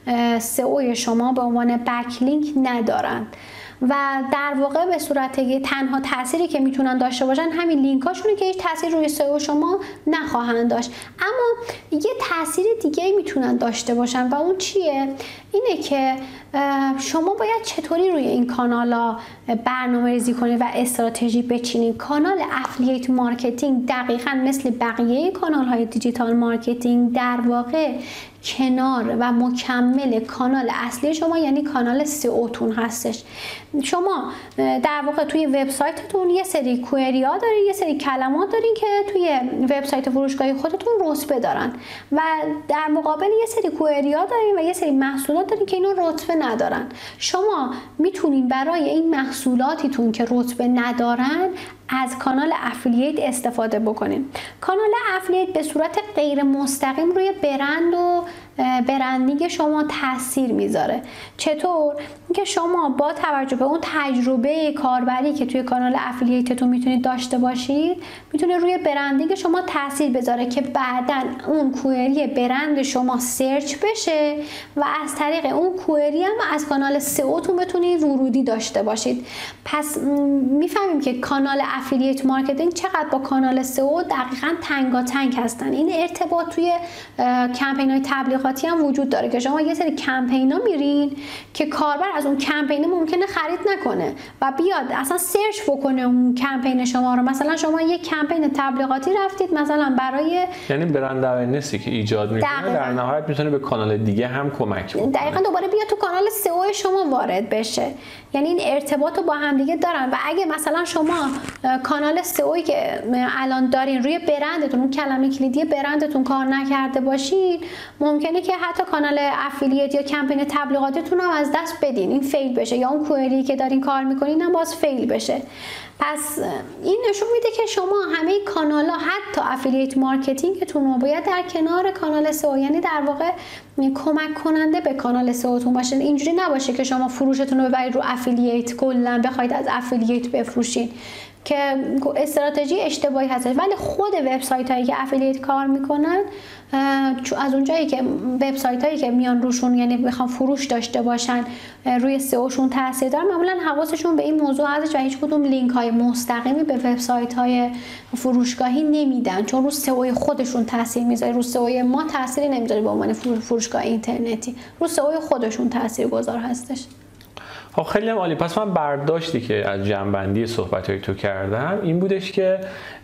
سئو شما به عنوان بک لینک ندارن و در واقع به صورت تنها تأثیری که میتونن داشته باشن همین لینکاشونه که هیچ تأثیر روی سئو شما نخواهند داشت. اما یه تأثیر دیگه میتونن داشته باشن و اون چیه؟ اینه که شما باید چطوری روی این کانالا برنامه‌ریزی کنید و استراتژی بچینید. کانال افیلیت مارکتینگ دقیقاً مثل بقیه کانال‌های دیجیتال مارکتینگ در واقع کنار و مکمل کانال اصلی شما یعنی کانال سئو تون هستش. شما در واقع توی وبسایتتون یه سری کوئری ها دارین، یه سری کلمات دارین که توی وبسایت فروشگاهی خودتون رتبه دارن و در مقابل یه سری کوئری ها دارین و یه سری محصولات دارین که اینا رتبه ندارن. شما میتونین برای این محصولاتیتون که رتبه ندارن از کانال افیلیت استفاده بکنین. کانال افیلیت به صورت غیر مستقیم روی برند و برندینگ شما تاثیر میذاره. چطور؟ اینکه شما با توجه به اون تجربه کاربری که توی کانال افیلیتتون میتونید داشته باشید میتونه روی برندینگ شما تاثیر بذاره که بعداً اون کوئری برند شما سرچ بشه و از طریق اون کوئری هم از کانال سئو تون بتونید ورودی داشته باشید. پس میفهمیم که کانال افیلیت مارکتینگ چقدر با کانال سئو دقیقاً تنگاتنگ هستن. این ارتباط توی کمپین‌های تبلیغاتی هم وجود داره که شما یه سری کمپینا میرین که کاربر از اون کمپین ممکنه خرید نکنه و بیاد اصلا سرچ بکنه اون کمپین شما رو. مثلا شما یک کمپین تبلیغاتی رفتید مثلا برای یعنی برند اورنسی که ایجاد میکنه در نهایت میتونه به کانال دیگه هم کمک کنه. دقیقاً دوباره بیاد تو کانال سئو شما وارد بشه. یعنی این ارتباط رو با هم دیگه دارن و اگه مثلا شما کانال سئو که الان دارین روی برندتون، اون کلمه کلیدی برندتون کار نکرده باشین، ممکنه که حتی کانال افیلیت یا کمپین تبلیغاتیتون هم از دست بدین، این فیل بشه، یا اون کوئری که دارین کار میکنین هم باز فیل بشه. پس این نشون میده که شما همه کانال‌ها حتی افیلیت مارکتینگتون رو باید در کنار کانال سئو، یعنی در واقع کمک کننده به کانال سئوتون باشه. اینجوری نباشه که شما فروشتون رو ببرید رو افیلیت، کلا بخواید از افیلیت بفروشین که استراتژی اشتباهی هست. ولی خود وبسایت هایی که افیلیت کار میکنن، از اونجایی که وبسایت هایی که میان روشون یعنی بخوام فروش داشته باشن روی سئوشون تاثیر داره، معمولا حواسشون به این موضوع هست و هیچ کدوم لینک های مستقیمی به وبسایت های فروشگاهی نمیدن، چون رو سئو خودشون تاثیر میذاره. رو سئو ما تاثیری نمیذاره به عنوان فروشگاه اینترنتی، رو سئو خودشون تاثیرگذار هستش. خیلی عالی. پس من برداشتی که از جنبندی صحبت‌های تو کردم این بودش که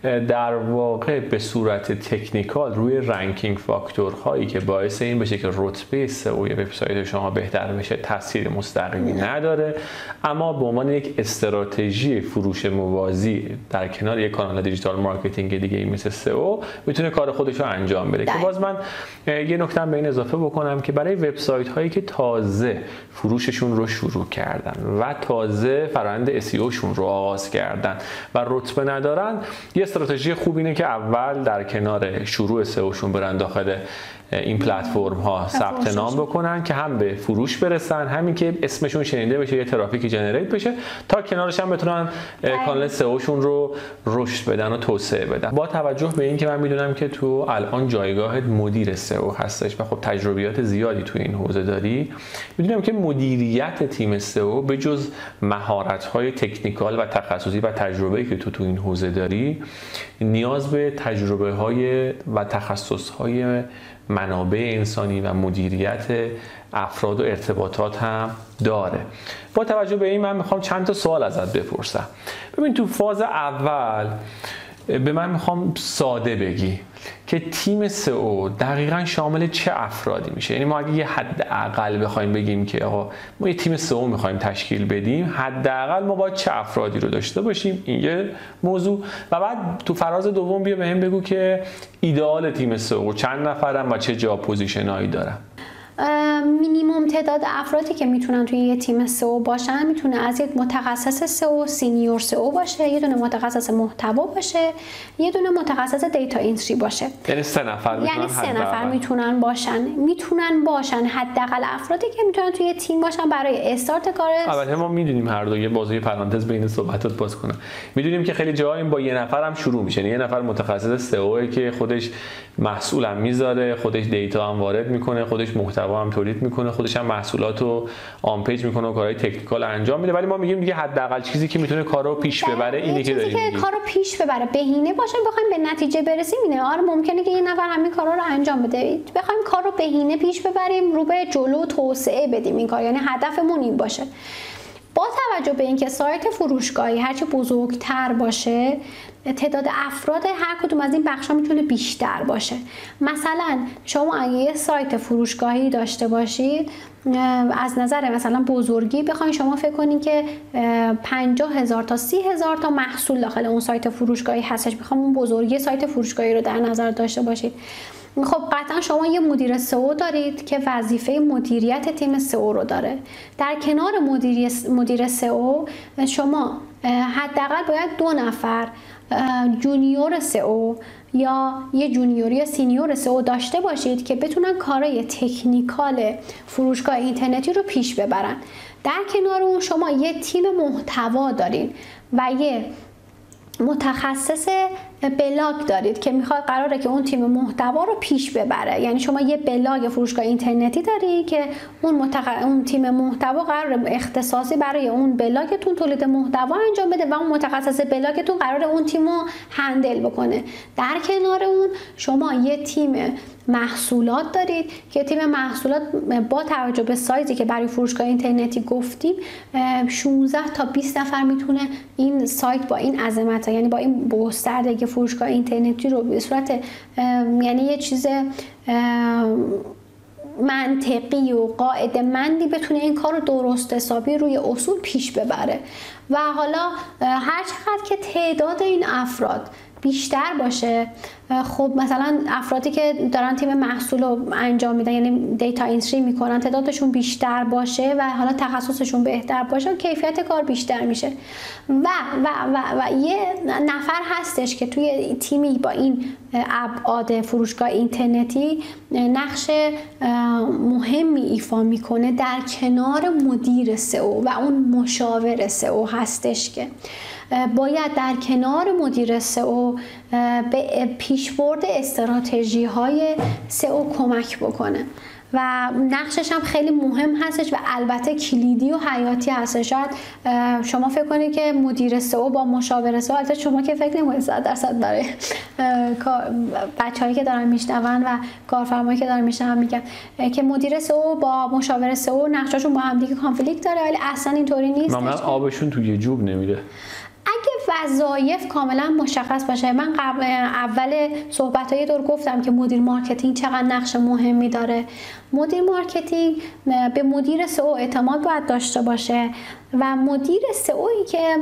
در واقع به صورت تکنیکال روی رنکینگ فاکتورهایی که باعث این بشه که رتبه سئو وبسایت شما بهتر بشه تاثیر مستقیمی نداره، اما به عنوان یک استراتژی فروش موازی در کنار یک کانال دیجیتال مارکتینگ دیگه مثل سئو میتونه کار خودش رو انجام بده. که باز من یه نکته به این اضافه بکنم که برای وبسایت هایی که تازه فروششون رو شروع کردن و تازه فرآیند SEO شون رو آغاز کردن و رتبه ندارن، یه استراتژی خوب اینه که اول در کنار شروع SEO شون برن داخل این پلتفرم ها ثبت نام بکنن که هم به فروش برسن، همین که اسمشون شنیده بشه، یه ترافیکی جنریت بشه، تا کنارش هم بتونن کانال سئو شون رو رشد بدن و توسعه بدن. با توجه به این که من میدونم که تو الان جایگاه مدیر سئو هستش و خب تجربیات زیادی تو این حوزه داری، میدونم که مدیریت تیم سئو به جز مهارت‌های تکنیکال و تخصصی و تجربه‌ای که تو این حوزه داری، نیاز به تجربه‌های و تخصص‌های منابع انسانی و مدیریت افراد و ارتباطات هم داره. با توجه به این من میخوام چند تا سوال ازت بپرسم. ببین تو فاز اول به من میخوام ساده بگی که تیم سئو دقیقاً شامل چه افرادی میشه. یعنی ما اگه یه حداقل بخوایم بگیم که آقا ما یه تیم سئو میخوایم تشکیل بدیم، حداقل ما باید چه افرادی رو داشته باشیم، این یه موضوع. و بعد تو فراز دوم بیا بهم بگو که ایدئال تیم سئو چند نفرن و چه جاب پوزیشنایی دارن. مینیمم تعداد افرادی که میتونن توی یه تیم سئو باشن میتونه از یک متخصص سئو، سینیور سئو باشه، یه دونه متخصص محتوا باشه، یه دونه متخصص دیتا انتری باشه. یعنی 3 نفر میتونن، یعنی 3 نفر میتونن باشن حداقل افرادی که میتونن توی تیم باشن برای استارت کار. البته ما میدونیم هر دو، یه بازوی پرانتز بین صحبتات باز کنم، میدونیم که خیلی جاها این با یه نفر هم شروع میشه. یه نفر متخصص سئو که خودش محصول هم میذاره، خودش دیتا هم وارد میکنه، خودش محتوا هم تولید میکنه، خودش هم محصولاتو آن پیج میکنه و کارهای تکنیکال انجام میده. ولی ما میگیم دیگه حداقل چیزی که میتونه کارو پیش ببره اینی که داریم میگیم، کارو پیش ببره، بهینه باشه، بخوایم به نتیجه برسیم. اینه آره ممکنه که یه نفر همین کارا رو انجام بده، بخوایم کارو بهینه پیش ببریم، رو به جلو توسعه بدیم این کار، یعنی هدفمون این باشه. با توجه به اینکه سایت فروشگاهی هرچی بزرگتر باشه، تعداد افراد هر کدوم از این بخش‌ها میتونه بیشتر باشه. مثلا شما اگه یه سایت فروشگاهی داشته باشید، از نظر مثلا بزرگی بخواید شما فکر کنید که 50,000 تا 30,000 تا محصول داخل اون سایت فروشگاهی هستش، میخوام اون بزرگی سایت فروشگاهی رو در نظر داشته باشید. خب قطعا شما یه مدیر سئو دارید که وظیفه مدیریت تیم سئو رو داره. در کنار مدیر سئو شما حداقل باید 2 نفر جونیور سئو یا یه جونیوری یا سینیور سئو داشته باشید که بتونن کارهای تکنیکال فروشگاه اینترنتی رو پیش ببرن. در کنار اون شما یه تیم محتوا دارید و یه متخصص بلاگ دارید که قراره که اون تیم محتوا رو پیش ببره. یعنی شما یه بلاگ فروشگاه اینترنتی داری که اون تیم محتوا قراره اختصاصی برای اون بلاگتون تولید محتوا انجام بده و اون متخصص بلاگتون قراره اون تیم رو هندل بکنه. در کنار اون شما یه تیم محصولات دارید که تیم محصولات با توجه به سایزی که برای فروشگاه اینترنتی گفتیم 16 تا 20 نفر میتونه این سایت با این عظمت، یعنی با این گستردگی فروشگاه اینترنتی رو به صورت یعنی یه چیز منطقی و قاعده مندی بتونه این کار رو درست حسابی روی اصول پیش ببره. و حالا هر چقدر که تعداد این افراد بیشتر باشه، خب مثلا افرادی که دارن تیم محصول رو انجام میدن، یعنی دیتا انتری میکنن، تعدادشون بیشتر باشه و حالا تخصصشون بهتر باشه، کیفیت کار بیشتر میشه. و یه نفر هستش که توی تیمی با این ابعاد فروشگاه اینترنتی نقش مهمی ایفا میکنه در کنار مدیر سئو و اون مشاور سئو هستش که باید در کنار مدیر سئو به پیشبرد استراتژی‌های سئو کمک بکنه و نقشش هم خیلی مهم هستش و البته کلیدی و حیاتی هستش. شاید شما فکر کنید که مدیر سئو با مشاور سئو، البته شما که فکر نمی‌کنید 100% برای بچه‌هایی که دارن میشنون و کارفرمایی که دارن میشنون میگن که مدیر سئو با مشاور سئو نقشاشون با هم دیگه کانفلیکت داره، ولی اصلا اینطوری نیست. معمولا آبشون توی جوب نمیره. اگه وظایف کاملا مشخص باشه، من اول صحبت‌های دور گفتم که مدیر مارکتینگ چقدر نقش مهمی داره. مدیر مارکتینگ به مدیر سئو اعتماد باید داشته باشه و مدیر سئویی که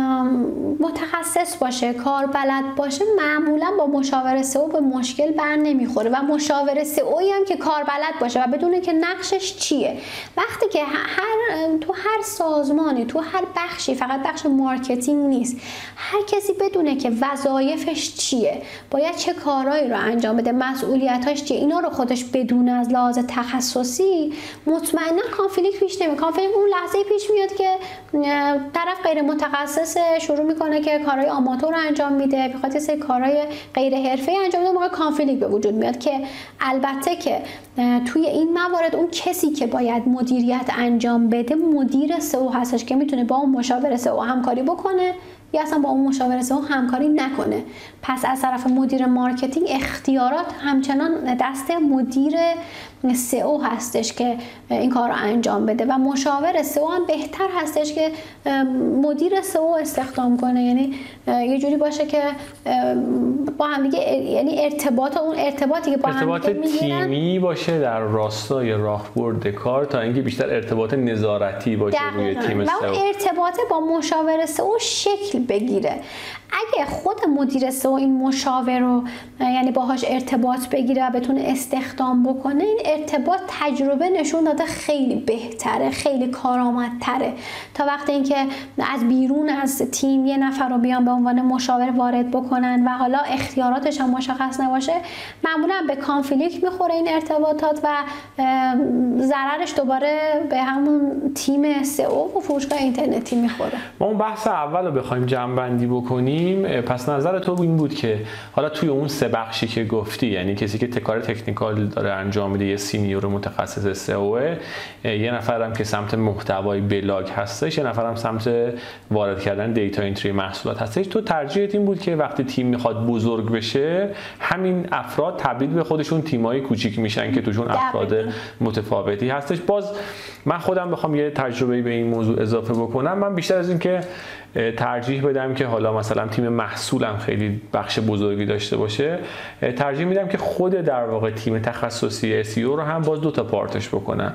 متخصص باشه، کار بلد باشه، معمولا با مشاور سئو به مشکل بر نمیخوره و مشاور سئویی هم که کار بلد باشه و بدونه که نقشش چیه. وقتی که تو هر سازمانی، تو هر بخشی، فقط بخش مارکتینگ نیست، هر کسی بدونه که وظایفش چیه، باید چه کارهایی رو انجام بده، مسئولیتاش چیه، اینا رو خودش بدونه از لحاظ تخصصی، مطمئنا کانفلیکت پیش نمیاد. کانفلیکت اون لحظه پیش میاد که طرف غیر متخصص شروع میکنه که کارهای آماتور انجام میده، بخاطر یه سری کارهای غیر حرفه‌ای انجام میده، موقع کانفلیکت به وجود میاد که البته که توی این موارد اون کسی که باید مدیریت انجام بده مدیر سئو هستش که میتونه با اون مشاور سئو همکاری بکنه یا اصلا با اون مشاور سئو همکاری نکنه. پس از طرف مدیر مارکتینگ اختیارات همچنان دست مدیر سئو هستش که این کار رو انجام بده و مشاور سئو هم بهتر هستش که مدیر سئو استخدام کنه، یعنی یه جوری باشه که با هم دیگه، یعنی ارتباطی که با هم دیگه میگیرن تیمی باشه در راستای راهبرد کار تا اینکه بیشتر ارتباط نظارتی باشه روی تیم سئو و اون ارتباط با مشاور سئو شکل بگیره. اگه خود مدیر سئو این مشاور رو یعنی باهاش ارتباط بگیره و بتونه استخدام بکنه، این ارتباط تجربه نشون داده خیلی بهتره، خیلی کارآمدتره تا وقتی اینکه از بیرون از تیم یه نفر رو بیان به عنوان مشاور وارد بکنن و حالا اختیاراتش هم مشخص نباشه، معمولا به کانفلیکت میخوره این ارتباطات و ضررش دوباره به همون تیم سئو و فروشگاه اینترنتی میخوره. ما اون بحث اول رو بخوایم جمع‌بندی بکنیم، پس نظر تو این بود که حالا توی اون سه بخشی که گفتی، یعنی کسی که کار تکنیکال داره انجام میده، یه سینیور متخصص سئو، یه نفرم که سمت محتوای بلاگ هستش، یه نفرم سمت وارد کردن دیتا انتری محصولات هستش، تو ترجیحت این بود که وقتی تیم میخواد بزرگ بشه همین افراد تبدیل به خودشون تیمای کوچیک میشن که توشون افراد متفاوتی هستش. باز من خودم بخوام یه تجربه به این موضوع اضافه بکنم، من بیشتر از این که ترجیح بدم که حالا مثلا تیم محصولم خیلی بخش بزرگی داشته باشه، ترجیح میدم که خود در واقع تیم تخصصی SEO رو هم باز دو تا پارتش بکنم.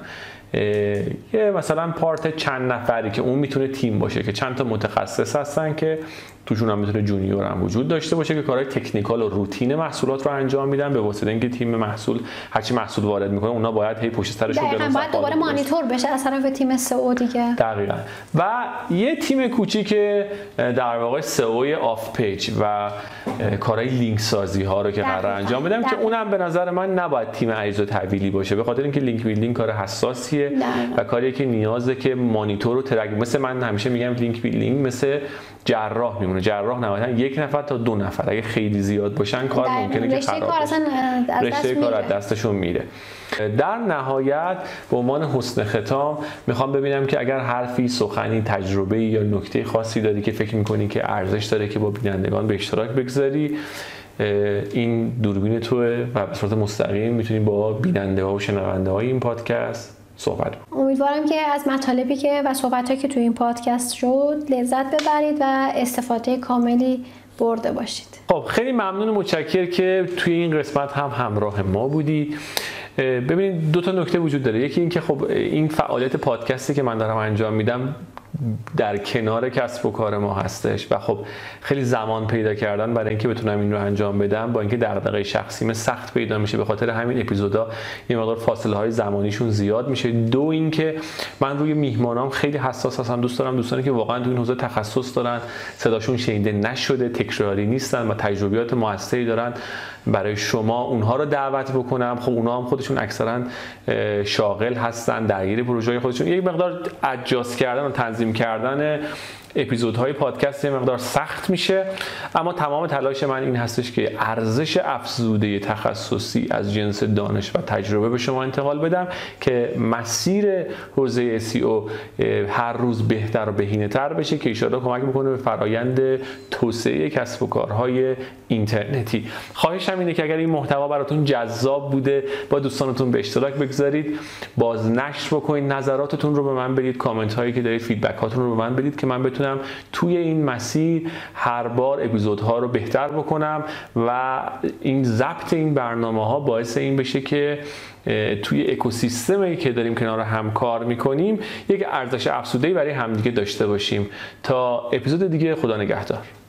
یه مثلا پارت چند نفری که اون میتونه تیم باشه که چند تا متخصص هستن که توشون هم میتونه جونیور هم وجود داشته باشه که کارهای تکنیکال و روتین محصولات رو انجام میدن، به واسطه اینکه تیم محصول هرچی محصول وارد میکنه اونا باید هی پشت سرشون درست باید دوباره مانیتور بشه از طرف تیم سئو دیگه. دقیقاً. و یه تیم کوچیک در واقع سئو آف پیج و کارهای لینک سازی ها رو که قرار انجام بدم که اونم به نظر من نباید تیم اجزا تحویلی باشه، به خاطر اینکه لینک بیلدینگ کار حساسیه و کاریه که نیازه که مانیتور رو ترک، مثل من همیشه میگم لینک بیلدینگ مثل جراح میمونه. جراح نهایتا یک نفر تا دو نفر اگه خیلی زیاد باشن کار ممکنه که خراب بشه، رشته کار از دستشون میره. در نهایت به عنوان حسن ختام میخوام ببینم که اگر حرفی، سخنی، تجربه یا نکته خاصی داری که فکر میکنی که ارزش داره که با بینندگان به اشتراک بگذاری، این دوربین توه و به صورت مستقیم میتونی با بیننده ها و شنونده های این پادکست صحبت کنید. امیدوارم که از مطالبی که و صحبتایی که توی این پادکست شد لذت ببرید و استفاده کاملی برده باشید. خب خیلی ممنون و متشکرم که توی این قسمت هم همراه ما بودی. ببینید دو تا نکته وجود داره. یکی این که خب این فعالیت پادکستی که من دارم انجام میدم در کنار کسب و کار ما هستش و خب خیلی زمان پیدا کردن برای اینکه بتونم این رو انجام بدم، با اینکه دغدغه شخصیم سخت پیدا میشه، به خاطر همین اپیزودا یه مقدار فاصله های زمانیشون زیاد میشه. دو اینکه من روی میهمانام خیلی حساس هستم، دوست دارم دوستانی که واقعا تو این حوزه تخصص دارن، صداشون شنیده نشده، تکراری نیستن و تجربیات موثری دارن برای شما اونها رو دعوت بکنم. خب اونها هم خودشون اکثرا شاغل هستن، درگیر پروژه‌های خودشون، یک مقدار ادجاست کردن و تنظیم کردن اپیزودهای پادکست یه مقدار سخت میشه، اما تمام تلاش من این هستش که ارزش افزوده تخصصی از جنس دانش و تجربه به شما انتقال بدم که مسیر حوزه SEO هر روز بهتر و بهینه‌تر بشه که ان شاءالله کمک میکنه به فرایند توسعه کسب و کارهای اینترنتی. خواهشم اینه که اگر این محتوا براتون جذاب بوده با دوستانتون به اشتراک بگذارید، بازنشر بکنید، نظراتتون رو به من بدید، کامنت هایی که دارید، فیدبک هاتون رو به من بدید که من بتونم توی این مسیر هر بار اپیزودها رو بهتر بکنم و این ضبط این برنامه‌ها باعث این بشه که توی اکوسیستمی که داریم کنار هم کار میکنیم یک ارزش افزوده‌ای برای همدیگه داشته باشیم. تا اپیزود دیگه، خدا نگهدار.